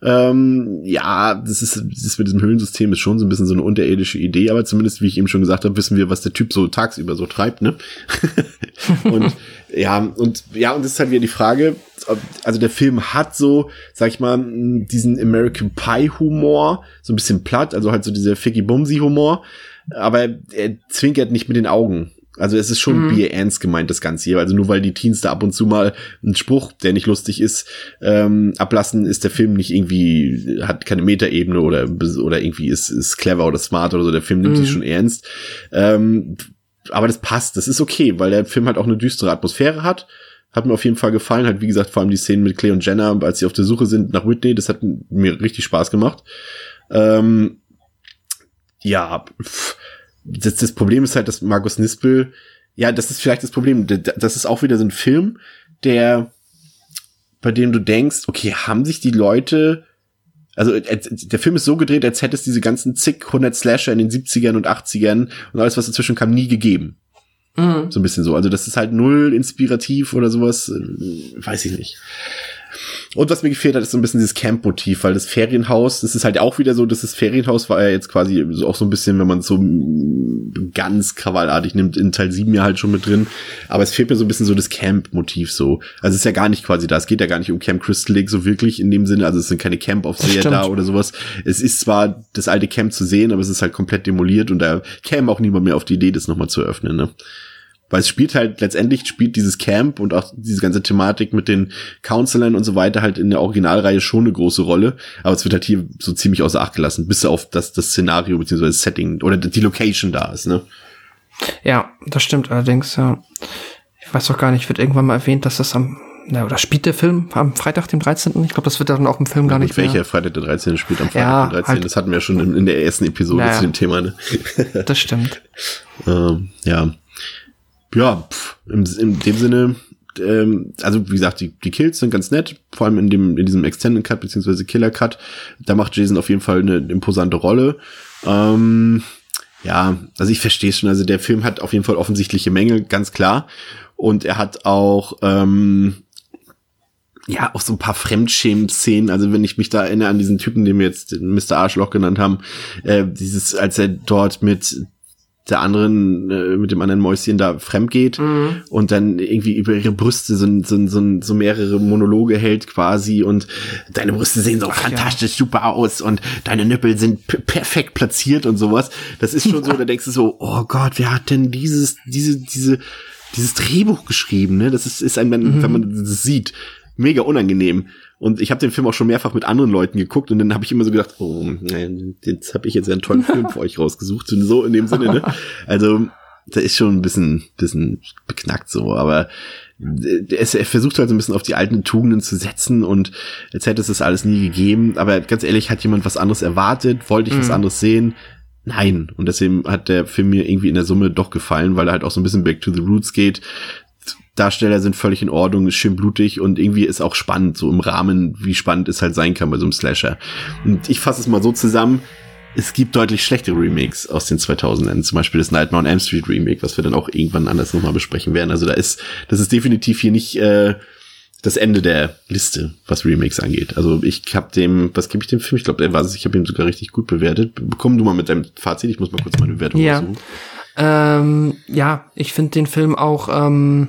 [SPEAKER 3] Ähm, ja, das ist, das ist mit diesem Höhlensystem ist schon so ein bisschen so eine unterirdische Idee, aber zumindest, wie ich eben schon gesagt habe, wissen wir, was der Typ so tagsüber so treibt, ne? und ja, und ja, und das ist halt wieder die Frage, also der Film hat so, sag ich mal, diesen American Pie Humor, so ein bisschen platt, also halt so dieser Ficky-Bumsy Humor, aber er zwinkert nicht mit den Augen. Also es ist schon mhm. bierernst gemeint, das Ganze hier. Also nur weil die Teens da ab und zu mal einen Spruch, der nicht lustig ist, ähm, ablassen, ist der Film nicht irgendwie, hat keine Metaebene oder oder irgendwie ist ist clever oder smart oder so. Der Film nimmt mhm. sich schon ernst. Ähm, aber das passt, das ist okay, weil der Film halt auch eine düstere Atmosphäre hat. Hat mir auf jeden Fall gefallen. Halt, wie gesagt, vor allem die Szenen mit Clay und Jenna, als sie auf der Suche sind nach Whitney, das hat mir richtig Spaß gemacht. Ähm, ja, pff. Das, das Problem ist halt, dass Markus Nispel, ja, das ist vielleicht das Problem, das ist auch wieder so ein Film, der, bei dem du denkst, okay, haben sich die Leute, also der Film ist so gedreht, als hätte es diese ganzen zig, hundert Slasher in den siebzigern und achtzigern und alles, was dazwischen kam, nie gegeben. Mhm. So ein bisschen so, also das ist halt null inspirativ oder sowas, weiß ich nicht. Und was mir gefehlt hat, ist so ein bisschen dieses Camp-Motiv, weil das Ferienhaus, das ist halt auch wieder so, dass das Ferienhaus war ja jetzt quasi so auch so ein bisschen, wenn man es so ganz krawallartig nimmt, in Teil sieben ja halt schon mit drin. Aber es fehlt mir so ein bisschen so das Camp-Motiv so. Also es ist ja gar nicht quasi da. Es geht ja gar nicht um Camp Crystal Lake so wirklich in dem Sinne. Also es sind keine Camp-Aufseher da oder sowas. Es ist zwar das alte Camp zu sehen, aber es ist halt komplett demoliert, und da käme auch niemand mehr auf die Idee, das nochmal zu öffnen, ne? Weil es spielt halt, letztendlich spielt dieses Camp und auch diese ganze Thematik mit den Counselern und so weiter halt in der Originalreihe schon eine große Rolle. Aber es wird halt hier so ziemlich außer Acht gelassen, bis auf das, das Szenario bzw. das Setting oder die Location da ist, ne?
[SPEAKER 4] Ja, das stimmt allerdings, ja. Ich weiß doch gar nicht, wird irgendwann mal erwähnt, dass das am, na, oder spielt der Film am Freitag, dem dreizehnten? Ich glaube, das wird dann auch im Film ja, gar nicht
[SPEAKER 3] welcher
[SPEAKER 4] mehr.
[SPEAKER 3] Freitag der dreizehnte spielt am Freitag
[SPEAKER 4] ja,
[SPEAKER 3] dem dreizehnten?
[SPEAKER 4] Halt,
[SPEAKER 3] das hatten wir schon in, in der ersten Episode naja, zu dem Thema, ne?
[SPEAKER 4] Das stimmt.
[SPEAKER 3] ähm, ja. Ja, pff, in, in dem Sinne, ähm, also wie gesagt, die, die Kills sind ganz nett, vor allem in dem in diesem Extended Cut beziehungsweise Killer Cut. Da macht Jason auf jeden Fall eine imposante Rolle. Ähm, ja, also ich verstehe es schon. Also der Film hat auf jeden Fall offensichtliche Mängel, ganz klar. Und er hat auch ähm, ja auch so ein paar Fremdschämen-Szenen. Also wenn ich mich da erinnere an diesen Typen, den wir jetzt Mister Arschloch genannt haben, äh, dieses, als er dort mit der anderen, äh, mit dem anderen Mäuschen da fremd geht mhm. und dann irgendwie über ihre Brüste so, so, so, so mehrere Monologe hält quasi und deine Brüste sehen so Ach, fantastisch ja. super aus und deine Nippel sind p- perfekt platziert und sowas. Das ist schon so, da denkst du so, oh Gott, wer hat denn dieses, diese, diese, dieses Drehbuch geschrieben, ne? Das ist, ist einem dann, mhm. wenn man das sieht, mega unangenehm. Und ich habe den Film auch schon mehrfach mit anderen Leuten geguckt und dann habe ich immer so gedacht, oh, nein, jetzt habe ich jetzt einen tollen Film für euch rausgesucht. Und so in dem Sinne, ne? Also, da ist schon ein bisschen, bisschen beknackt so, aber es, er versucht halt so ein bisschen auf die alten Tugenden zu setzen und als hätte es das alles nie gegeben. Aber ganz ehrlich, hat jemand was anderes erwartet? Wollte ich mhm. was anderes sehen? Nein. Und deswegen hat der Film mir irgendwie in der Summe doch gefallen, weil er halt auch so ein bisschen back to the roots geht. Darsteller sind völlig in Ordnung, ist schön blutig und irgendwie ist auch spannend, so im Rahmen, wie spannend es halt sein kann bei so einem Slasher. Und ich fasse es mal so zusammen, es gibt deutlich schlechtere Remakes aus den zweitausendern, zum Beispiel das Nightmare on Elm Street Remake, was wir dann auch irgendwann anders nochmal besprechen werden. Also da ist, das ist definitiv hier nicht äh, das Ende der Liste, was Remakes angeht. Also ich habe dem, was gebe ich dem Film? Ich glaube, der war es, ich habe ihn sogar richtig gut bewertet. Komm du mal mit deinem Fazit, ich muss mal kurz meine Bewertung
[SPEAKER 4] ja.
[SPEAKER 3] raussuchen.
[SPEAKER 4] Ähm, ja, ich finde den Film auch ähm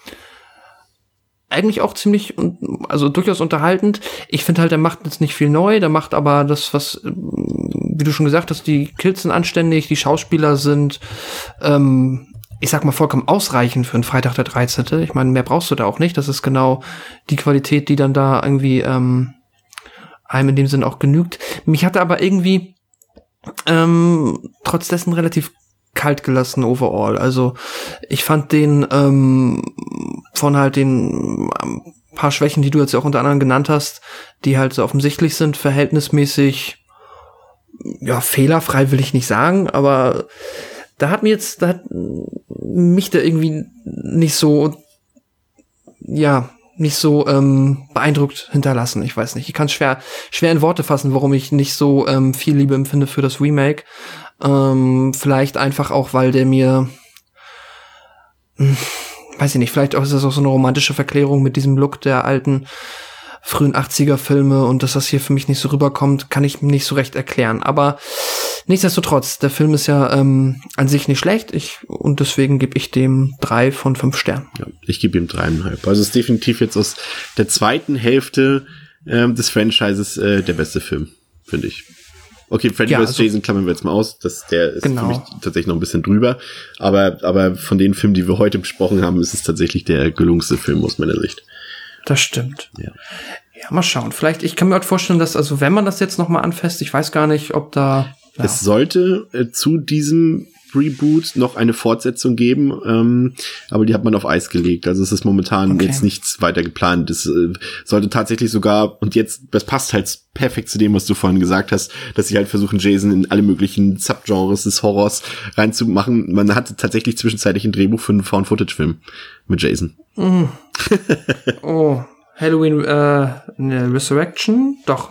[SPEAKER 4] eigentlich auch ziemlich, also durchaus unterhaltend. Ich finde halt, er macht jetzt nicht viel neu, der macht aber das, was, wie du schon gesagt hast, die Kills sind anständig, die Schauspieler sind, ähm, ich sag mal, vollkommen ausreichend für einen Freitag der dreizehnte. Ich meine, mehr brauchst du da auch nicht. Das ist genau die Qualität, die dann da irgendwie ähm, einem in dem Sinn auch genügt. Mich hatte aber irgendwie ähm, trotz dessen relativ kalt gelassen overall. Also ich fand den ähm, von halt den ähm, paar Schwächen, die du jetzt ja auch unter anderem genannt hast, die halt so offensichtlich sind, verhältnismäßig ja, fehlerfrei will ich nicht sagen, aber da hat mir jetzt, da hat mich da irgendwie nicht so ja, nicht so ähm, beeindruckt hinterlassen. Ich weiß nicht. Ich kann schwer schwer in Worte fassen, warum ich nicht so ähm, viel Liebe empfinde für das Remake. Ähm, vielleicht einfach auch, weil der mir, hm, weiß ich nicht, vielleicht auch ist das auch so eine romantische Verklärung mit diesem Look der alten frühen achtziger Filme und dass das hier für mich nicht so rüberkommt, kann ich nicht so recht erklären. Aber nichtsdestotrotz, der Film ist ja ähm, an sich nicht schlecht ich und deswegen gebe ich dem drei von fünf Sternen. Ja,
[SPEAKER 3] ich gebe ihm dreieinhalb. Also es ist definitiv jetzt aus der zweiten Hälfte ähm, des Franchises äh, der beste Film, finde ich. Okay, Freddy ja, versus. Also, Jason klammern wir jetzt mal aus. Das, der ist genau. für mich tatsächlich noch ein bisschen drüber. Aber, aber von den Filmen, die wir heute besprochen haben, ist es tatsächlich der gelungenste Film aus meiner Sicht.
[SPEAKER 4] Das stimmt. Ja. Ja, mal schauen. Vielleicht, ich kann mir auch vorstellen, dass, also wenn man das jetzt noch mal anfasst, ich weiß gar nicht, ob da... Ja.
[SPEAKER 3] Es sollte äh, zu diesem Reboot noch eine Fortsetzung geben, ähm, aber die hat man auf Eis gelegt. Also es ist momentan okay. jetzt nichts weiter geplant. Es äh, sollte tatsächlich sogar, und jetzt, das passt halt perfekt zu dem, was du vorhin gesagt hast, dass sie halt versuchen, Jason in alle möglichen Subgenres des Horrors reinzumachen. Man hatte tatsächlich zwischenzeitlich ein Drehbuch für einen Found-Footage-Film mit Jason.
[SPEAKER 4] Mm. Oh, Halloween äh, ne, Resurrection? Doch.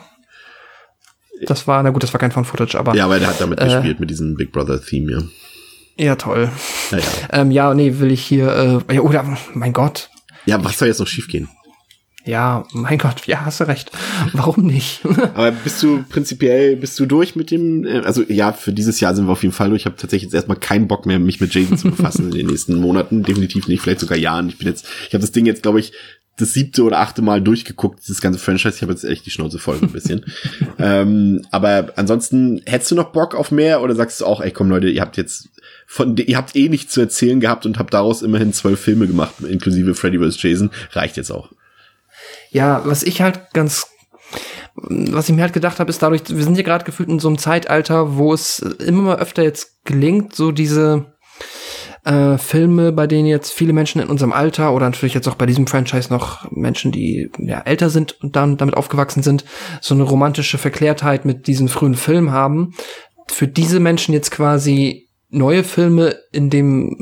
[SPEAKER 4] Das war, na gut, das war kein Found-Footage, aber...
[SPEAKER 3] Ja, aber der hat damit äh, gespielt, mit diesem Big Brother-Theme, ja.
[SPEAKER 4] Ja, toll.
[SPEAKER 3] Ja, ja.
[SPEAKER 4] Ähm, ja, nee, will ich hier, äh, ja, oder, mein Gott.
[SPEAKER 3] Ja, was soll jetzt noch schiefgehen?
[SPEAKER 4] Ja, mein Gott, ja, hast du recht. Warum nicht?
[SPEAKER 3] Aber bist du prinzipiell, bist du durch mit dem, also ja, für dieses Jahr sind wir auf jeden Fall durch. Ich habe tatsächlich jetzt erstmal keinen Bock mehr, mich mit Jason zu befassen in den nächsten Monaten. Definitiv nicht, vielleicht sogar Jahren. Ich bin jetzt, ich habe das Ding jetzt, glaube ich, das siebte oder achte Mal durchgeguckt, dieses ganze Franchise. Ich habe jetzt echt die Schnauze voll ein bisschen. ähm, aber ansonsten, hättest du noch Bock auf mehr oder sagst du auch, ey komm Leute, ihr habt jetzt von, ihr habt eh nichts zu erzählen gehabt und habt daraus immerhin zwölf Filme gemacht, inklusive Freddy versus. Jason, reicht jetzt auch.
[SPEAKER 4] Ja, was ich halt ganz, was ich mir halt gedacht habe, ist dadurch, wir sind hier gerade gefühlt in so einem Zeitalter, wo es immer mal öfter jetzt gelingt, so diese äh, Filme, bei denen jetzt viele Menschen in unserem Alter oder natürlich jetzt auch bei diesem Franchise noch Menschen, die ja älter sind und dann damit aufgewachsen sind, so eine romantische Verklärtheit mit diesen frühen Filmen haben. Für diese Menschen jetzt quasi neue Filme in dem,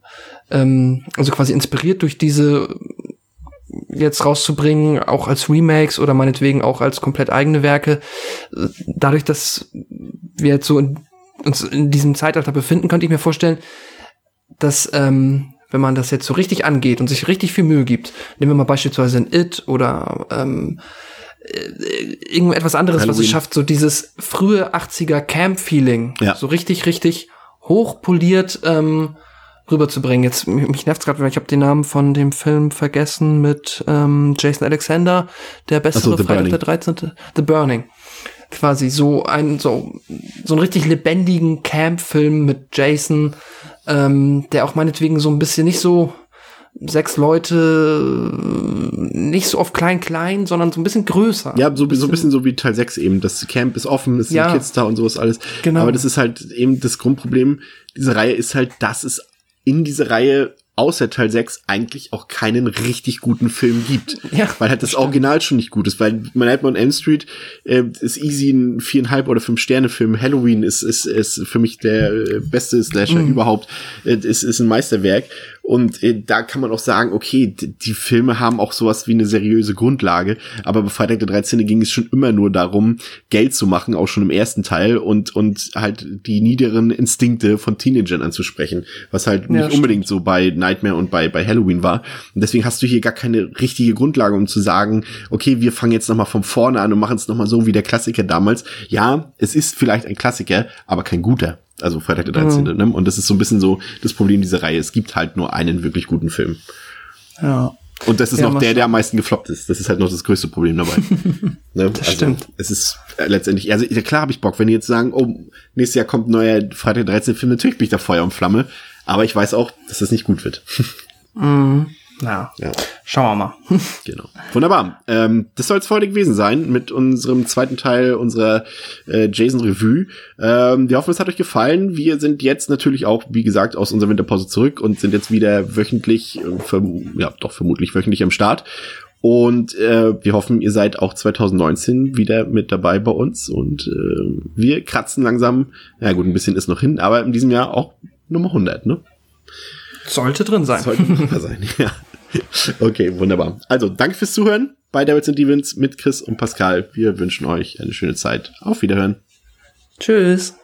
[SPEAKER 4] ähm, also quasi inspiriert durch diese jetzt rauszubringen, auch als Remakes oder meinetwegen auch als komplett eigene Werke. Dadurch, dass wir jetzt so in, uns in diesem Zeitalter befinden, könnte ich mir vorstellen, dass, ähm, wenn man das jetzt so richtig angeht und sich richtig viel Mühe gibt, nehmen wir mal beispielsweise ein It oder ähm, irgendetwas anderes, Halloween, was es schafft, so dieses frühe achtziger Camp-Feeling, ja, so richtig, richtig hochpoliert ähm, rüberzubringen. Jetzt, mich nervt's gerade, weil ich habe den Namen von dem Film vergessen mit ähm, Jason Alexander, der bessere so, Freitag der dreizehnte The Burning. Quasi so ein so so einen richtig lebendigen Camp-Film mit Jason, ähm, der auch meinetwegen so ein bisschen nicht so sechs Leute, nicht so auf klein-klein, sondern so ein bisschen größer.
[SPEAKER 3] Ja, so, so ein bisschen so wie Teil sechs eben. Das Camp ist offen, es sind ja Kids da und sowas alles. Genau. Aber das ist halt eben das Grundproblem. Diese Reihe ist halt, dass es in diese Reihe außer Teil sechs eigentlich auch keinen richtig guten Film gibt. Ja, weil halt das stimmt. Original schon nicht gut ist, weil Nightmare on Elm Street äh, ist easy ein viereinhalb oder fünf Sterne Film. Halloween ist ist ist für mich der äh, beste Slasher mhm. überhaupt. Äh, ist ist ein Meisterwerk. Und äh, da kann man auch sagen, okay, d- die Filme haben auch sowas wie eine seriöse Grundlage, aber bei Freitag der dreizehnte ging es schon immer nur darum, Geld zu machen, auch schon im ersten Teil und und halt die niederen Instinkte von Teenagern anzusprechen, was halt nicht ja, unbedingt so bei Nightmare und bei bei Halloween war. Und deswegen hast du hier gar keine richtige Grundlage, um zu sagen, okay, wir fangen jetzt nochmal von vorne an und machen es nochmal so wie der Klassiker damals. Ja, es ist vielleicht ein Klassiker, aber kein guter. Also Freitag der dreizehnte Mhm. Ne? Und das ist so ein bisschen so das Problem dieser Reihe. Es gibt halt nur einen wirklich guten Film.
[SPEAKER 4] Ja.
[SPEAKER 3] Und das ist ja, noch der, der am meisten gefloppt ist. Das ist halt noch das größte Problem dabei. Ne?
[SPEAKER 4] Das
[SPEAKER 3] also,
[SPEAKER 4] stimmt.
[SPEAKER 3] Es ist äh, letztendlich, also ja, klar habe ich Bock, wenn die jetzt sagen, oh, nächstes Jahr kommt ein neuer Freitag der dreizehnte Film, natürlich bin ich da Feuer und Flamme. Aber ich weiß auch, dass das nicht gut wird.
[SPEAKER 4] Mhm. Ja. ja, schauen wir mal.
[SPEAKER 3] Genau. Wunderbar. Ähm, das soll es für heute gewesen sein mit unserem zweiten Teil unserer äh, Jason-Revue. Ähm, wir hoffen, es hat euch gefallen. Wir sind jetzt natürlich auch, wie gesagt, aus unserer Winterpause zurück und sind jetzt wieder wöchentlich, äh, verm- ja, doch vermutlich wöchentlich am Start. Und äh, wir hoffen, ihr seid auch zwanzig neunzehn wieder mit dabei bei uns. Und äh, wir kratzen langsam, ja gut, ein bisschen ist noch hin, aber in diesem Jahr auch Nummer hundert, ne?
[SPEAKER 4] Sollte drin sein.
[SPEAKER 3] Sollte drin sein, ja. Okay, wunderbar. Also, danke fürs Zuhören bei Devils and Demons mit Chris und Pascal. Wir wünschen euch eine schöne Zeit. Auf Wiederhören.
[SPEAKER 4] Tschüss.